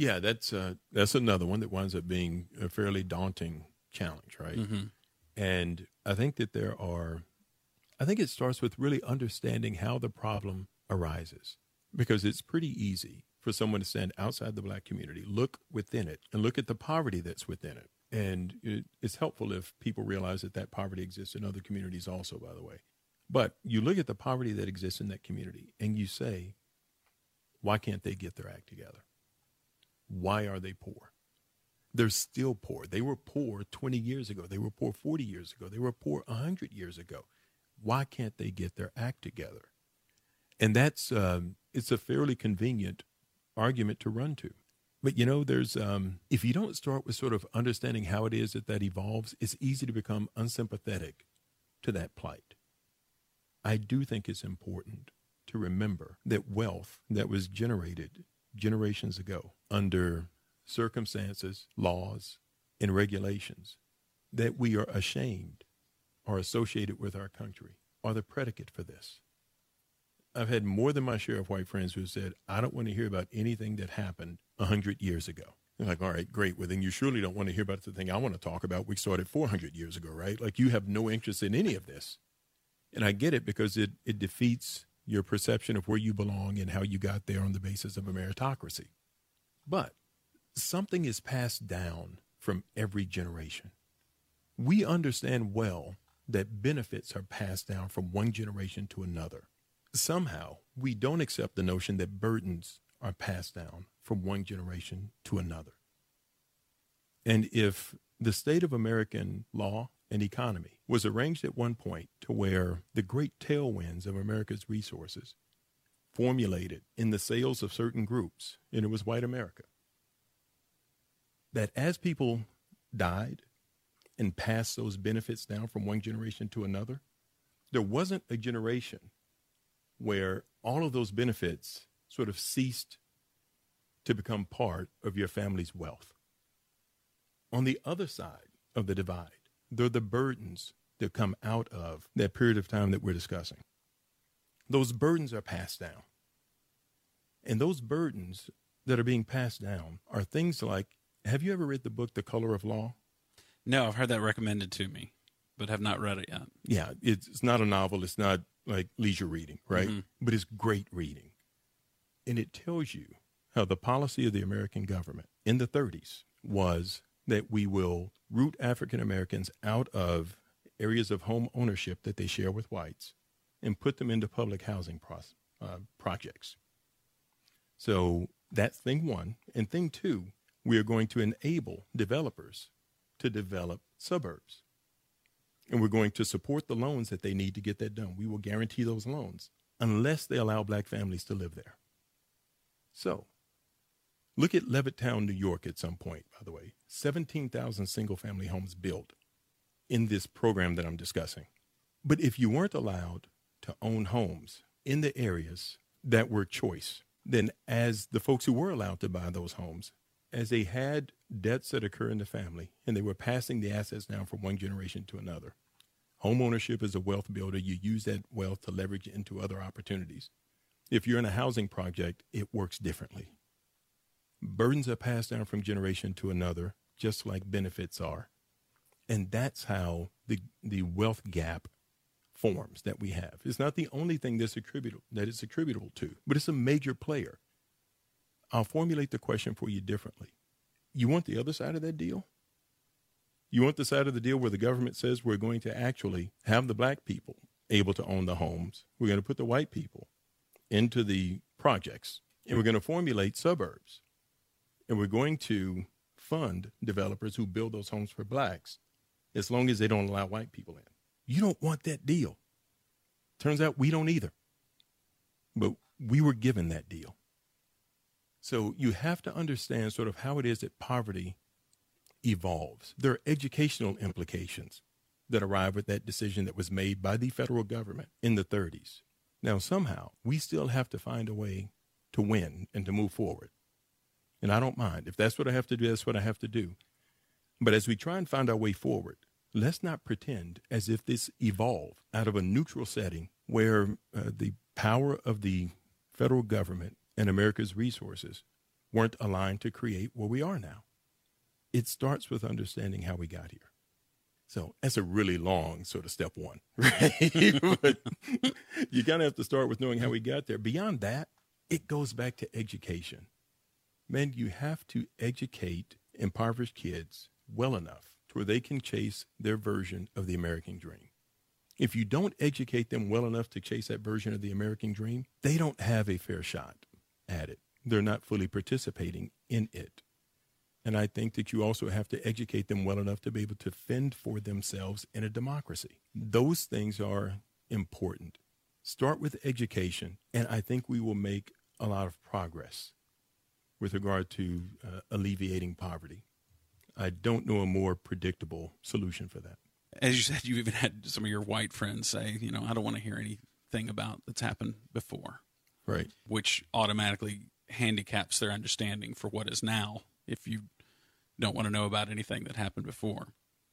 Yeah, that's uh, that's another one that winds up being a fairly daunting challenge, right? Mm-hmm. And I think that there are, I think it starts with really understanding how the problem arises, because it's pretty easy for someone to stand outside the black community, look within it, and look at the poverty that's within it. And it, it's helpful if people realize that that poverty exists in other communities also, by the way. But you look at the poverty that exists in that community and you say, why can't they get their act together? Why are they poor? They're still poor. They were poor twenty years ago. They were poor forty years ago. They were poor one hundred years ago. Why can't they get their act together? And that's, um, it's a fairly convenient argument to run to. But, you know, there's, um, if you don't start with sort of understanding how it is that that evolves, it's easy to become unsympathetic to that plight. I do think it's important to remember that wealth that was generated generations ago under circumstances, laws, and regulations that we are ashamed are associated with our country are the predicate for this. I've had more than my share of white friends who said, I don't want to hear about anything that happened one hundred years ago. They're like, all right, great. Well, then you surely don't want to hear about the thing I want to talk about. We started four hundred years ago, right? Like, you have no interest in any of this. And I get it, because it, it defeats your perception of where you belong and how you got there on the basis of a meritocracy. But something is passed down from every generation. We understand well that benefits are passed down from one generation to another. Somehow, we don't accept the notion that burdens are passed down from one generation to another. And if the state of American law and economy was arranged at one point to where the great tailwinds of America's resources formulated in the sales of certain groups, and it was white America, that as people died and passed those benefits down from one generation to another, there wasn't a generation where all of those benefits sort of ceased to become part of your family's wealth. On the other side of the divide, they're the burdens that come out of that period of time that we're discussing. Those burdens are passed down. And those burdens that are being passed down are things like, have you ever read the book, The Color of Law? No, I've heard that recommended to me, but have not read it yet. Yeah, it's, it's not a novel. It's not like leisure reading, right? Mm-hmm. But it's great reading. And it tells you how the policy of the American government in the thirties was that we will root African Americans out of areas of home ownership that they share with whites and put them into public housing pro- uh, projects. So that's thing one. And thing two, we are going to enable developers to develop suburbs. And we're going to support the loans that they need to get that done. We will guarantee those loans unless they allow black families to live there. So look at Levittown, New York at some point, by the way. seventeen thousand single-family homes built in this program that I'm discussing. But if you weren't allowed to own homes in the areas that were choice, then as the folks who were allowed to buy those homes, as they had debts that occur in the family and they were passing the assets down from one generation to another, home ownership is a wealth builder. You use that wealth to leverage into other opportunities. If you're in a housing project, it works differently. Burdens are passed down from generation to another, just like benefits are. And that's how the, the wealth gap forms that we have. It's not the only thing that's attributable, that it's attributable to, but it's a major player. I'll formulate the question for you differently. You want the other side of that deal? You want the side of the deal where the government says we're going to actually have the black people able to own the homes. We're going to put the white people into the projects, and we're going to formulate suburbs. And we're going to fund developers who build those homes for blacks as long as they don't allow white people in. You don't want that deal. Turns out we don't either. But we were given that deal. So you have to understand sort of how it is that poverty evolves. There are educational implications that arrive with that decision that was made by the federal government in the thirties. Now, somehow, we still have to find a way to win and to move forward. And I don't mind. If that's what I have to do, that's what I have to do. But as we try and find our way forward, let's not pretend as if this evolved out of a neutral setting where uh, the power of the federal government and America's resources weren't aligned to create where we are now. It starts with understanding how we got here. So that's a really long sort of step one, right? But you kind of have to start with knowing how we got there. Beyond that, it goes back to education. Man, you have to educate impoverished kids well enough to where they can chase their version of the American dream. If you don't educate them well enough to chase that version of the American dream, they don't have a fair shot at it. They're not fully participating in it. And I think that you also have to educate them well enough to be able to fend for themselves in a democracy. Those things are important. Start with education, and I think we will make a lot of progress with regard to uh, alleviating poverty. I don't know a more predictable solution for that. As you said, you even had some of your white friends say, you know, I don't want to hear anything about that's happened before. Right. Which automatically handicaps their understanding for what is now if you don't want to know about anything that happened before.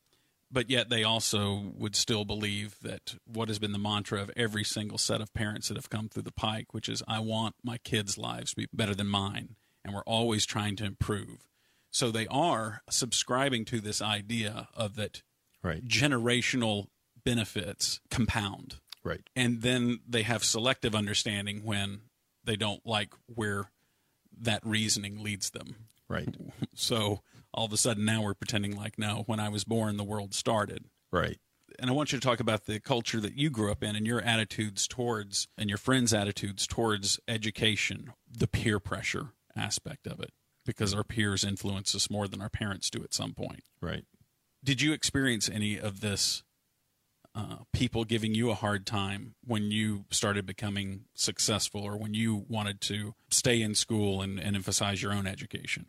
But yet they also would still believe that what has been the mantra of every single set of parents that have come through the pike, which is, I want my kids' lives to be better than mine, and we're always trying to improve. So they are subscribing to this idea of that right. generational benefits compound. Right. And then they have selective understanding when they don't like where that reasoning leads them. Right. So all of a sudden now we're pretending like, no, when I was born, the world started. Right. And I want you to talk about the culture that you grew up in and your attitudes towards, and your friends' attitudes towards education, the peer pressure aspect of it, because our peers influence us more than our parents do at some point. Right. Did you experience any of this, uh, people giving you a hard time when you started becoming successful or when you wanted to stay in school and, and emphasize your own education?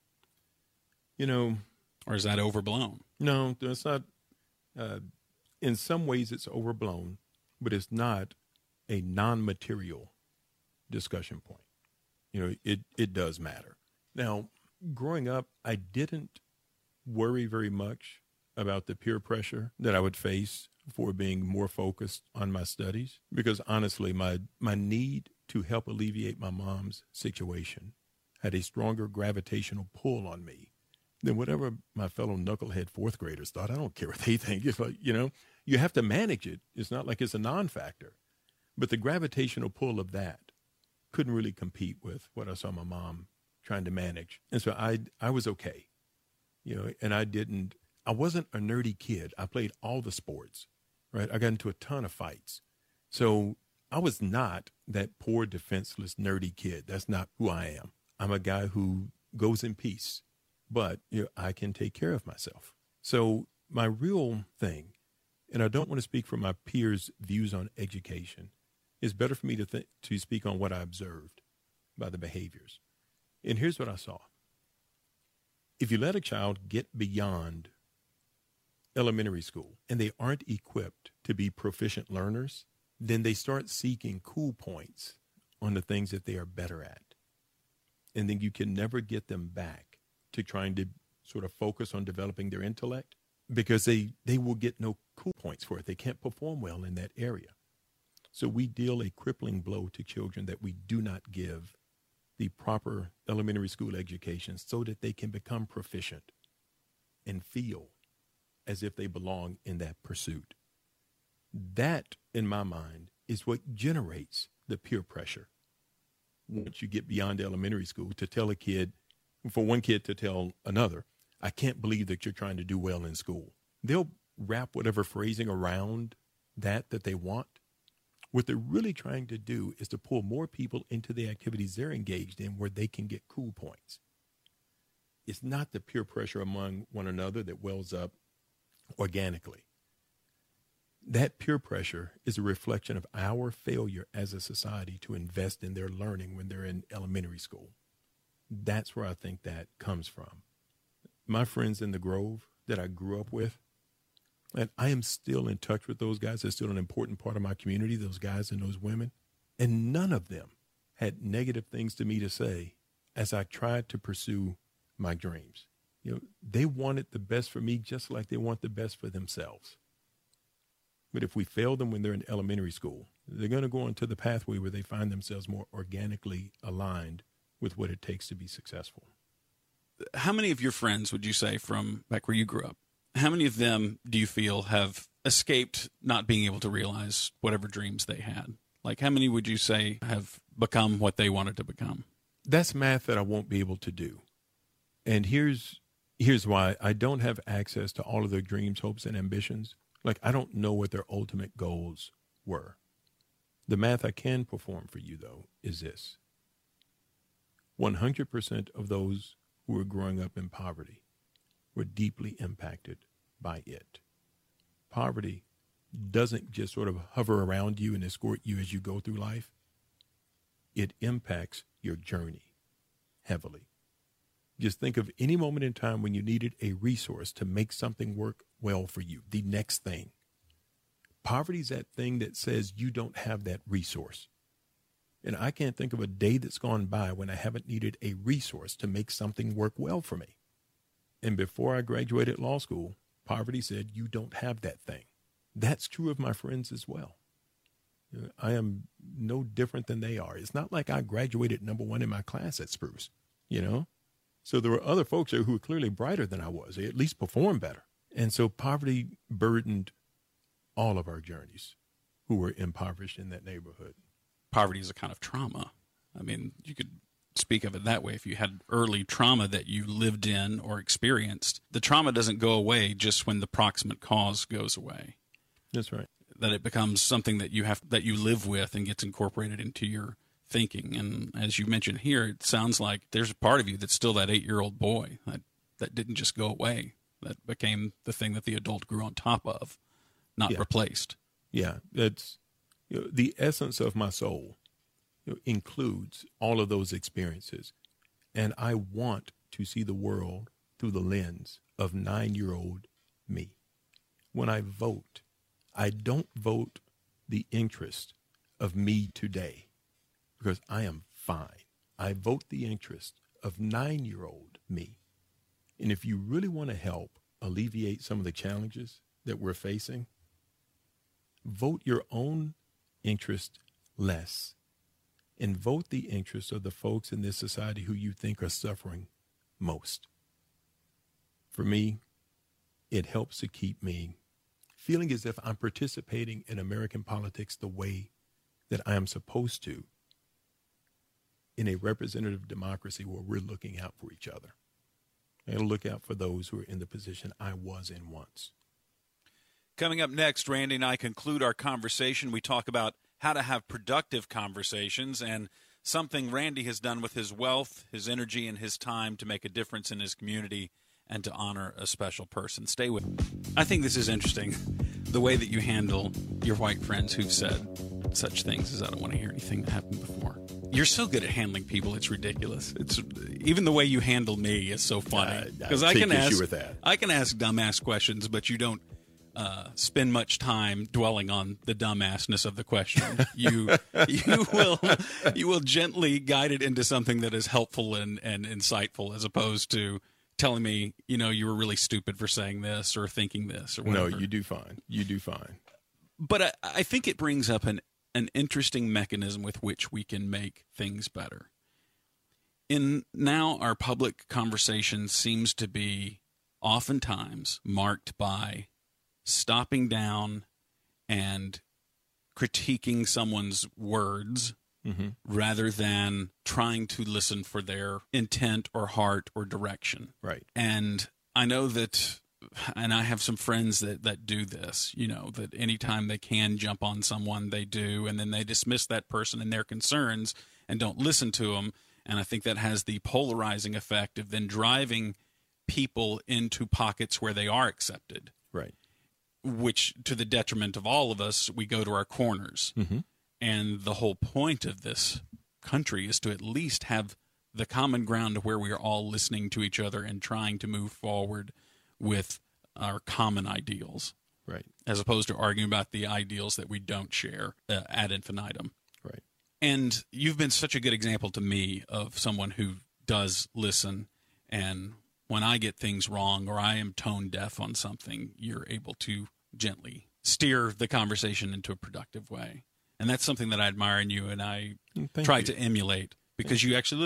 You know, or is that overblown? No, it's not. Uh, in some ways, it's overblown, but it's not a non-material discussion point. You know, it, it does matter. Now, growing up, I didn't worry very much about the peer pressure that I would face for being more focused on my studies, because honestly, my, my need to help alleviate my mom's situation had a stronger gravitational pull on me than whatever my fellow knucklehead fourth graders thought. I don't care what they think. It's like, you know, you have to manage it. It's not like it's a non-factor. But the gravitational pull of that couldn't really compete with what I saw my mom trying to manage. And so I I was okay, you know, and I didn't, I wasn't a nerdy kid. I played all the sports, right? I got into a ton of fights. So I was not that poor, defenseless, nerdy kid. That's not who I am. I'm a guy who goes in peace. But you know, I can take care of myself. So my real thing, and I don't want to speak for my peers' views on education, it's better for me to th- to speak on what I observed by the behaviors. And here's what I saw. If you let a child get beyond elementary school and they aren't equipped to be proficient learners, then they start seeking cool points on the things that they are better at. And then you can never get them back to trying to sort of focus on developing their intellect, because they, they will get no cool points for it. They can't perform well in that area. So we deal a crippling blow to children that we do not give the proper elementary school education so that they can become proficient and feel as if they belong in that pursuit. That, in my mind, is what generates the peer pressure. Once you get beyond elementary school, to tell a kid, for one kid to tell another, I can't believe that you're trying to do well in school. They'll wrap whatever phrasing around that that they want. What they're really trying to do is to pull more people into the activities they're engaged in where they can get cool points. It's not the peer pressure among one another that wells up organically. That peer pressure is a reflection of our failure as a society to invest in their learning when they're in elementary school. That's where I think that comes from. My friends in the Grove that I grew up with, and I am still in touch with those guys. They're still an important part of my community, those guys and those women. And none of them had negative things to me to say as I tried to pursue my dreams. You know, they wanted the best for me just like they want the best for themselves. But if we fail them when they're in elementary school, they're going to go into the pathway where they find themselves more organically aligned with what it takes to be successful. How many of your friends would you say from back where you grew up, how many of them do you feel have escaped not being able to realize whatever dreams they had? Like, how many would you say have become what they wanted to become? That's math that I won't be able to do. And here's here's why. I don't have access to all of their dreams, hopes, and ambitions. Like, I don't know what their ultimate goals were. The math I can perform for you, though, is this. one hundred percent of those who were growing up in poverty were deeply impacted by it. Poverty doesn't just sort of hover around you and escort you as you go through life. It impacts your journey heavily. Just think of any moment in time when you needed a resource to make something work well for you, the next thing. Poverty's that thing that says you don't have that resource. And I can't think of a day that's gone by when I haven't needed a resource to make something work well for me. And before I graduated law school, poverty said, you don't have that thing. That's true of my friends as well. I am no different than they are. It's not like I graduated number one in my class at Spruce, you know? So there were other folks there who were clearly brighter than I was. They at least performed better. And so poverty burdened all of our journeys who were impoverished in that neighborhood. Poverty is a kind of trauma. I mean, you could speak of it that way. If you had early trauma that you lived in or experienced, the trauma doesn't go away just when the proximate cause goes away. That's right. That it becomes something that you have, that you live with and gets incorporated into your thinking. And as you mentioned here, it sounds like there's a part of you that's still that eight-year-old boy that, that didn't just go away. That became the thing that the adult grew on top of, not yeah. replaced. Yeah, that's you know, the essence of my soul you know, includes all of those experiences. And I want to see the world through the lens of nine-year-old me. When I vote, I don't vote the interest of me today because I am fine. I vote the interest of nine-year-old me. And if you really want to help alleviate some of the challenges that we're facing, vote your own interest less and vote the interests of the folks in this society who you think are suffering most. For me, it helps to keep me feeling as if I'm participating in American politics the way that I am supposed to in a representative democracy where we're looking out for each other. I got to look out for those who are in the position I was in once. Coming up next, Randy and I conclude our conversation. We talk about how to have productive conversations and something Randy has done with his wealth, his energy, and his time to make a difference in his community and to honor a special person. Stay with me. I think this is interesting, the way that you handle your white friends who've said such things as, I don't want to hear anything that happened before. You're so good at handling people, it's ridiculous. It's even the way you handle me is so funny. Because I, I, I can ask with that. I can ask dumbass questions, but you don't uh, spend much time dwelling on the dumbassness of the question. You you will you will gently guide it into something that is helpful and, and insightful, as opposed to telling me, you know, you were really stupid for saying this or thinking this or whatever. No, you do fine. You do fine. But I, I think it brings up an, an interesting mechanism with which we can make things better. In now, our public conversation seems to be oftentimes marked by stopping down and critiquing someone's words, mm-hmm. rather than trying to listen for their intent or heart or direction. Right. And I know that, and I have some friends that, that do this, you know, that anytime they can jump on someone, they do, and then they dismiss that person and their concerns and don't listen to them. And I think that has the polarizing effect of then driving people into pockets where they are accepted. Right. Which, to the detriment of all of us, we go to our corners. Mm-hmm. And the whole point of this country is to at least have the common ground where we are all listening to each other and trying to move forward with our common ideals. Right. As opposed to arguing about the ideals that we don't share uh, ad infinitum. Right. And you've been such a good example to me of someone who does listen, and when I get things wrong or I am tone deaf on something, you're able to gently steer the conversation into a productive way. And that's something that I admire in you, and I Thank try you. to emulate, because you actually listen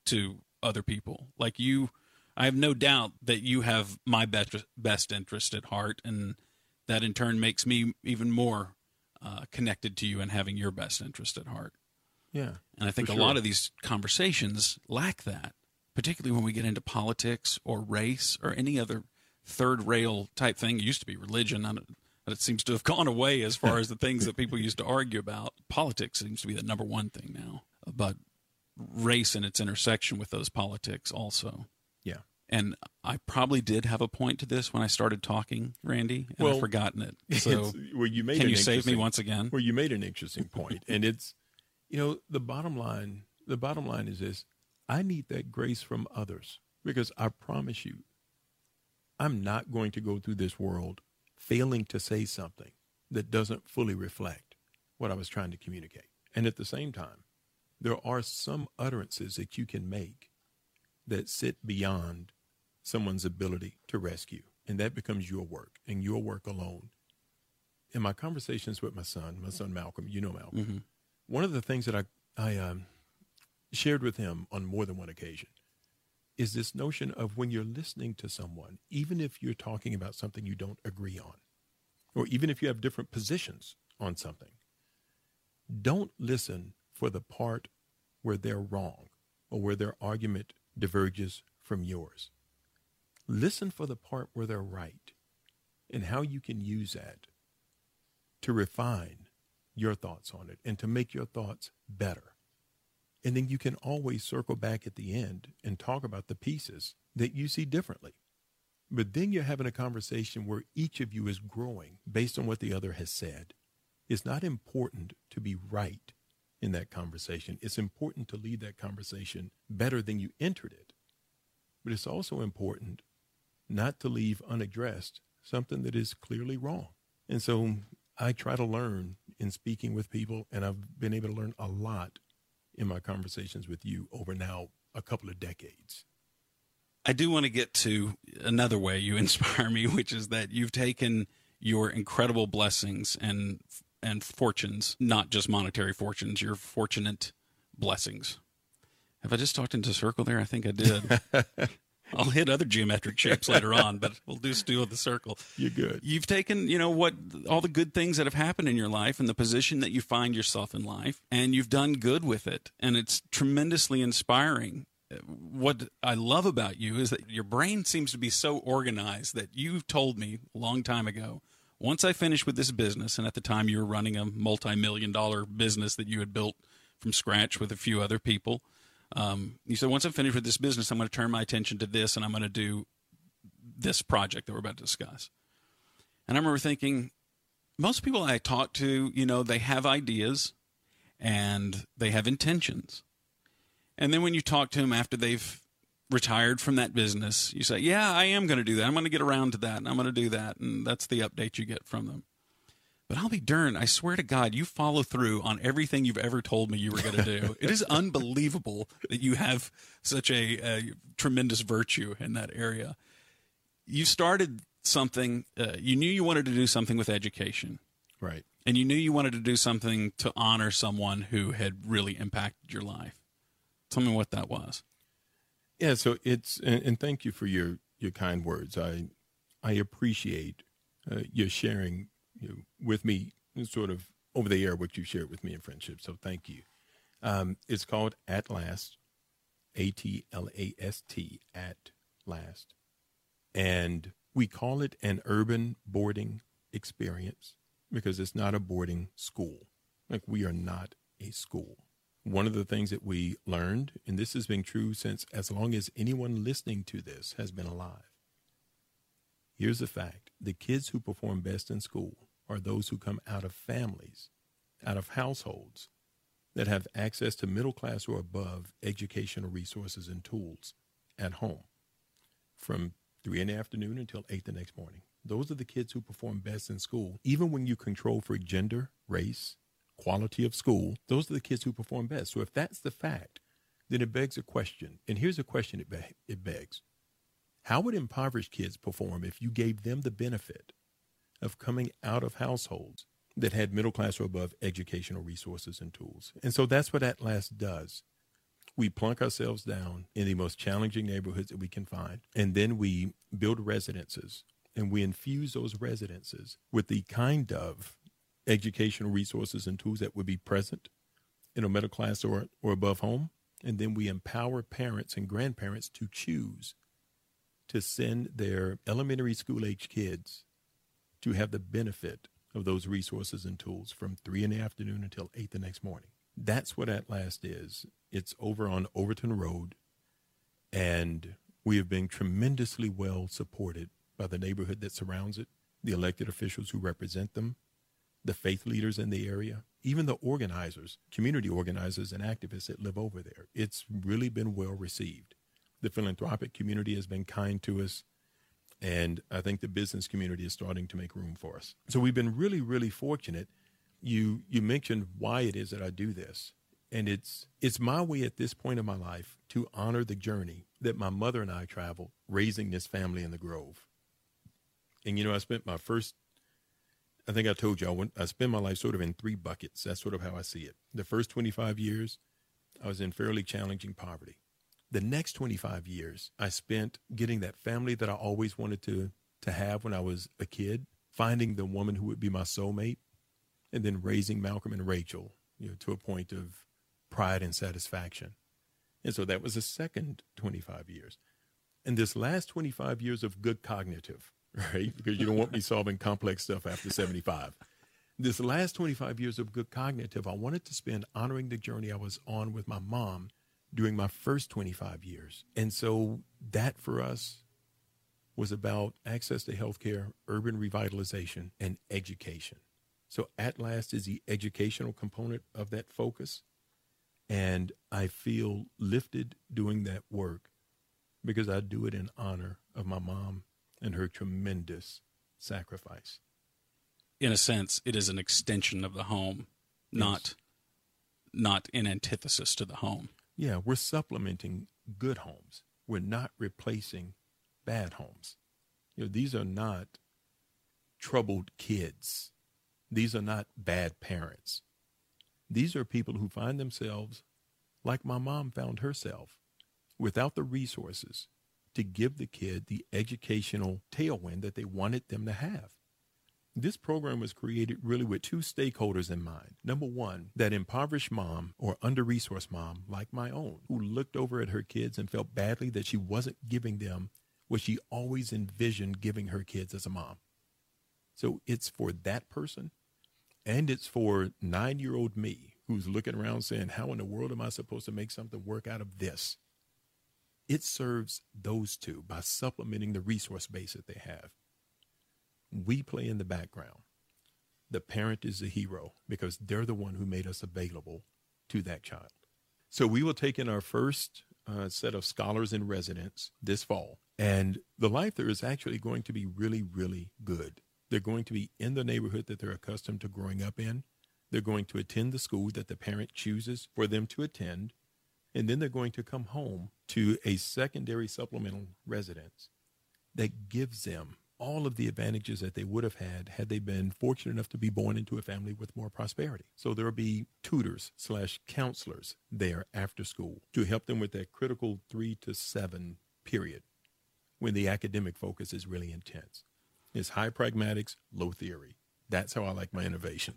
to other people. Like you, I have no doubt that you have my best best interest at heart, and that in turn makes me even more uh, connected to you and having your best interest at heart. Yeah. And I think a sure. lot of these conversations lack that, particularly when we get into politics or race or any other third rail type thing. It used to be religion, but it seems to have gone away as far as the things that people used to argue about. Politics seems to be the number one thing now, but race and its intersection with those politics also. Yeah. And I probably did have a point to this when I started talking, Randy, and well, I've forgotten it. So well, you made can an you save me once again? Well, you made an interesting point, and it's, you know, the bottom line, the bottom line is this: I need that grace from others, because I promise you, I'm not going to go through this world failing to say something that doesn't fully reflect what I was trying to communicate. And at the same time, there are some utterances that you can make that sit beyond someone's ability to rescue, and that becomes your work and your work alone. In my conversations with my son, my son Malcolm, you know Malcolm, mm-hmm. one of the things that I, I um, shared with him on more than one occasion is this notion of when you're listening to someone, even if you're talking about something you don't agree on, or even if you have different positions on something, don't listen for the part where they're wrong or where their argument diverges from yours. Listen for the part where they're right and how you can use that to refine your thoughts on it and to make your thoughts better. And then you can always circle back at the end and talk about the pieces that you see differently. But then you're having a conversation where each of you is growing based on what the other has said. It's not important to be right in that conversation. It's important to leave that conversation better than you entered it. But it's also important not to leave unaddressed something that is clearly wrong. And so I try to learn in speaking with people, and I've been able to learn a lot in my conversations with you over now a couple of decades. I do want to get to another way you inspire me, which is that you've taken your incredible blessings and and fortunes, not just monetary fortunes, your fortunate blessings. Have I just talked into a circle there? I think I did. I'll hit other geometric shapes later on, but we'll just do the circle. You're good. You've taken, you know, what all the good things that have happened in your life and the position that you find yourself in life, and you've done good with it. And it's tremendously inspiring. What I love about you is that your brain seems to be so organized that you've told me a long time ago, once I finish with this business, and at the time you were running a multi-million dollar business that you had built from scratch with a few other people, Um, you said, once I'm finished with this business, I'm going to turn my attention to this, and I'm going to do this project that we're about to discuss. And I remember thinking, most people I talk to, you know, they have ideas and they have intentions. And then when you talk to them after they've retired from that business, you say, yeah, I am going to do that. I'm going to get around to that, and I'm going to do that. And that's the update you get from them. But I'll be darned, I swear to God, you follow through on everything you've ever told me you were going to do. It is unbelievable that you have such a, a tremendous virtue in that area. You started something, uh, you knew you wanted to do something with education. Right. And you knew you wanted to do something to honor someone who had really impacted your life. Tell me what that was. Yeah, so it's, and, and thank you for your, your kind words. I, I appreciate uh, your sharing you know, with me, sort of over the air, what you shared with me in friendship. So thank you. Um, it's called At Last, A T L A S T, At Last. And we call it an urban boarding experience because it's not a boarding school. Like, we are not a school. One of the things that we learned, and this has been true since as long as anyone listening to this has been alive. Here's the fact. The kids who perform best in school are those who come out of families, out of households that have access to middle class or above educational resources and tools at home from three in the afternoon until eight the next morning. Those are the kids who perform best in school. Even when you control for gender, race, quality of school, those are the kids who perform best. So if that's the fact, then it begs a question. And here's a question it, be- it begs. How would impoverished kids perform if you gave them the benefit of coming out of households that had middle class or above educational resources and tools? And so that's what At Last does. We plunk ourselves down in the most challenging neighborhoods that we can find, and then we build residences, and we infuse those residences with the kind of educational resources and tools that would be present in a middle class or, or above home. And then we empower parents and grandparents to choose to send their elementary school age kids to have the benefit of those resources and tools from three in the afternoon until eight the next morning. That's what At Last is. It's over on Overton Road, and we have been tremendously well supported by the neighborhood that surrounds it, the elected officials who represent them, the faith leaders in the area, even the organizers, community organizers and activists that live over there. It's really been well received. The philanthropic community has been kind to us, and I think the business community is starting to make room for us. So we've been really, really fortunate. You you mentioned why it is that I do this, and it's it's my way at this point in my life to honor the journey that my mother and I traveled raising this family in the Grove. And, you know, I spent my first, I think I told you, I, went, I spent my life sort of in three buckets. That's sort of how I see it. The first twenty-five years, I was in fairly challenging poverty. The next twenty-five years, I spent getting that family that I always wanted to, to have when I was a kid, finding the woman who would be my soulmate, and then raising Malcolm and Rachel, you know, to a point of pride and satisfaction. And so that was the second twenty-five years. And this last twenty-five years of good cognitive, right? Because you don't want me solving complex stuff after seventy-five. This last twenty-five years of good cognitive, I wanted to spend honoring the journey I was on with my mom during my first twenty-five years. And so that for us was about access to healthcare, urban revitalization, and education. So At Last is the educational component of that focus. And I feel lifted doing that work because I do it in honor of my mom and her tremendous sacrifice. In a sense, it is an extension of the home, not, yes. not in antithesis to the home. Yeah, we're supplementing good homes. We're not replacing bad homes. You know, these are not troubled kids. These are not bad parents. These are people who find themselves like my mom found herself, without the resources to give the kid the educational tailwind that they wanted them to have. This program was created really with two stakeholders in mind. Number one, that impoverished mom or under-resourced mom like my own, who looked over at her kids and felt badly that she wasn't giving them what she always envisioned giving her kids as a mom. So it's for that person, and it's for nine-year-old me who's looking around saying, how in the world am I supposed to make something work out of this? It serves those two by supplementing the resource base that they have. We play in the background. The parent is the hero because they're the one who made us available to that child. So we will take in our first uh, set of scholars in residence this fall. And the life there is actually going to be really, really good. They're going to be in the neighborhood that they're accustomed to growing up in. They're going to attend the school that the parent chooses for them to attend. And then they're going to come home to a secondary supplemental residence that gives them all of the advantages that they would have had had they been fortunate enough to be born into a family with more prosperity. So there will be tutors slash counselors there after school to help them with that critical three to seven period when the academic focus is really intense. It's high pragmatics, low theory. That's how I like my innovation.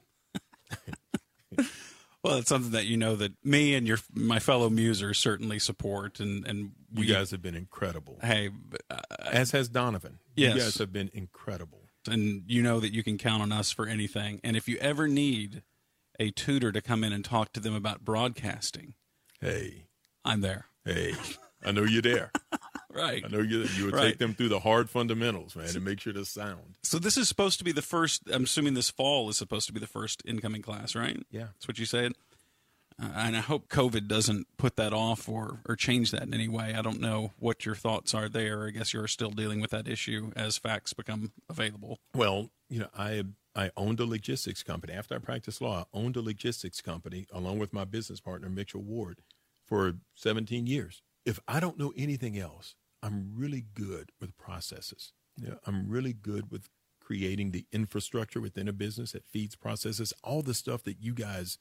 Well, it's something that you know that me and your my fellow musers certainly support, and and we, you guys have been incredible. Hey, uh, as has Donovan. Yes. You guys have been incredible, and you know that you can count on us for anything. And if you ever need a tutor to come in and talk to them about broadcasting, hey, I'm there. Hey, I know you're there. Right. I know you you would right. take them through the hard fundamentals, man, and make sure to sound. So this is supposed to be the first, I'm assuming this fall is supposed to be the first incoming class, right? Yeah. That's what you said? Uh, and I hope COVID doesn't put that off or, or change that in any way. I don't know what your thoughts are there. I guess you're still dealing with that issue as facts become available. Well, you know, I I owned a logistics company. After I practiced law, I owned a logistics company along with my business partner, Mitchell Ward, for seventeen years. If I don't know anything else, I'm really good with processes. You know, I'm really good with creating the infrastructure within a business that feeds processes, all the stuff that you guys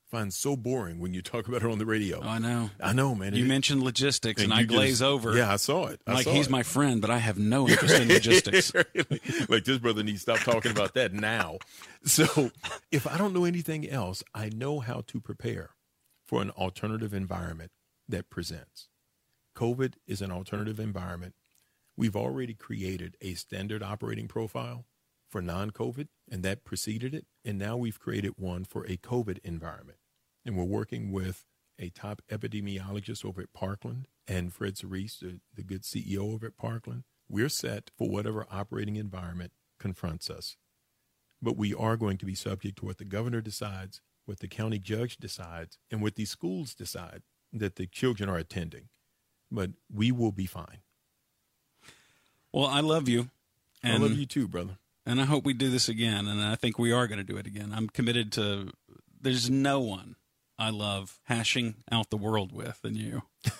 find so boring when you talk about it on the radio. Oh, I know. I know, man. You it, mentioned logistics, and, and I just, glaze over. Yeah, I saw it. I like, saw he's it. my friend, but I have no interest in logistics. Like, this brother needs to stop talking about that now. So if I don't know anything else, I know how to prepare for an alternative environment that presents. COVID is an alternative environment. We've already created a standard operating profile for non-COVID, and that preceded it. And now we've created one for a COVID environment. And we're working with a top epidemiologist over at Parkland and Fred Cerise, the, the good C E O over at Parkland. We're set for whatever operating environment confronts us. But we are going to be subject to what the governor decides, what the county judge decides, and what these schools decide that the children are attending. But we will be fine. Well, I love you. And, I love you too, brother. And I hope we do this again, and I think we are going to do it again. I'm committed to – there's no one I love hashing out the world with than you.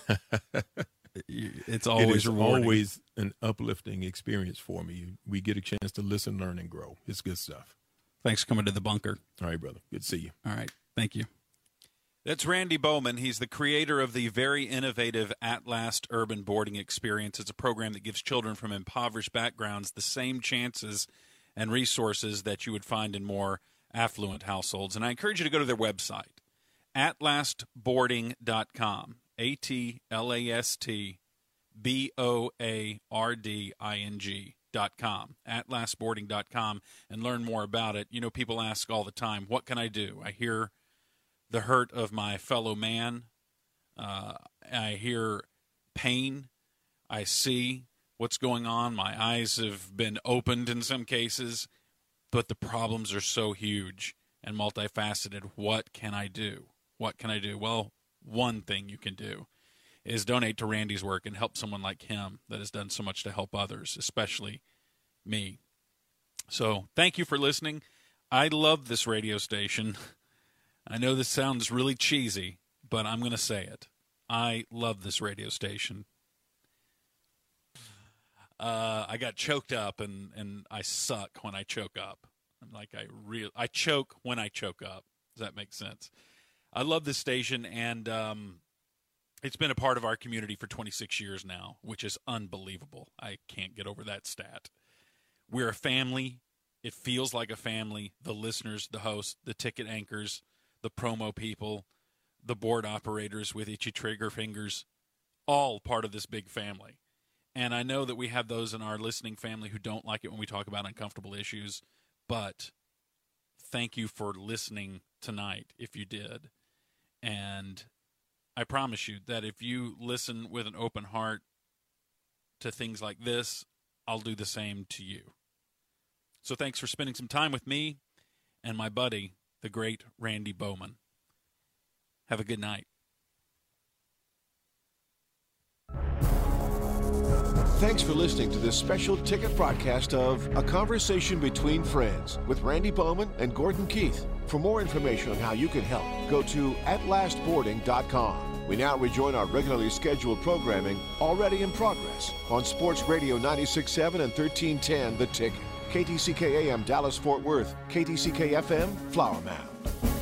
It's always it is rewarding. Always an uplifting experience for me. We get a chance to listen, learn, and grow. It's good stuff. Thanks for coming to the bunker. All right, brother. Good to see you. All right. Thank you. That's Randy Bowman. He's the creator of the very innovative At Last Urban Boarding Experience. It's a program that gives children from impoverished backgrounds the same chances and resources that you would find in more affluent households. And I encourage you to go to their website, at last boarding dot com, A T L A S T B O A R D I N G dot com, at last boarding dot com, and learn more about it. You know, people ask all the time, what can I do? I hear the hurt of my fellow man. Uh, I hear pain. I see what's going on. My eyes have been opened in some cases, but the problems are so huge and multifaceted. What can I do? What can I do? Well, one thing you can do is donate to Randy's work and help someone like him that has done so much to help others, especially me. So thank you for listening. I love this radio station. I know this sounds really cheesy, but I'm going to say it. I love this radio station. Uh, I got choked up, and, and I suck when I choke up. I'm like I real I choke when I choke up. Does that make sense? I love this station, and um, it's been a part of our community for twenty-six years now, which is unbelievable. I can't get over that stat. We're a family. It feels like a family. The listeners, the hosts, the ticket anchors, the promo people, the board operators with itchy trigger fingers, all part of this big family. And I know that we have those in our listening family who don't like it when we talk about uncomfortable issues, but thank you for listening tonight if you did. And I promise you that if you listen with an open heart to things like this, I'll do the same to you. So thanks for spending some time with me and my buddy, the great Randy Bowman. Have a good night. Thanks for listening to this special ticket broadcast of A Conversation Between Friends with Randy Bowman and Gordon Keith. For more information on how you can help, go to at last boarding dot com. We now rejoin our regularly scheduled programming already in progress on Sports Radio ninety-six point seven and thirteen ten The Ticket. K T C K A M Dallas Fort Worth, K T C K F M Flower Mound.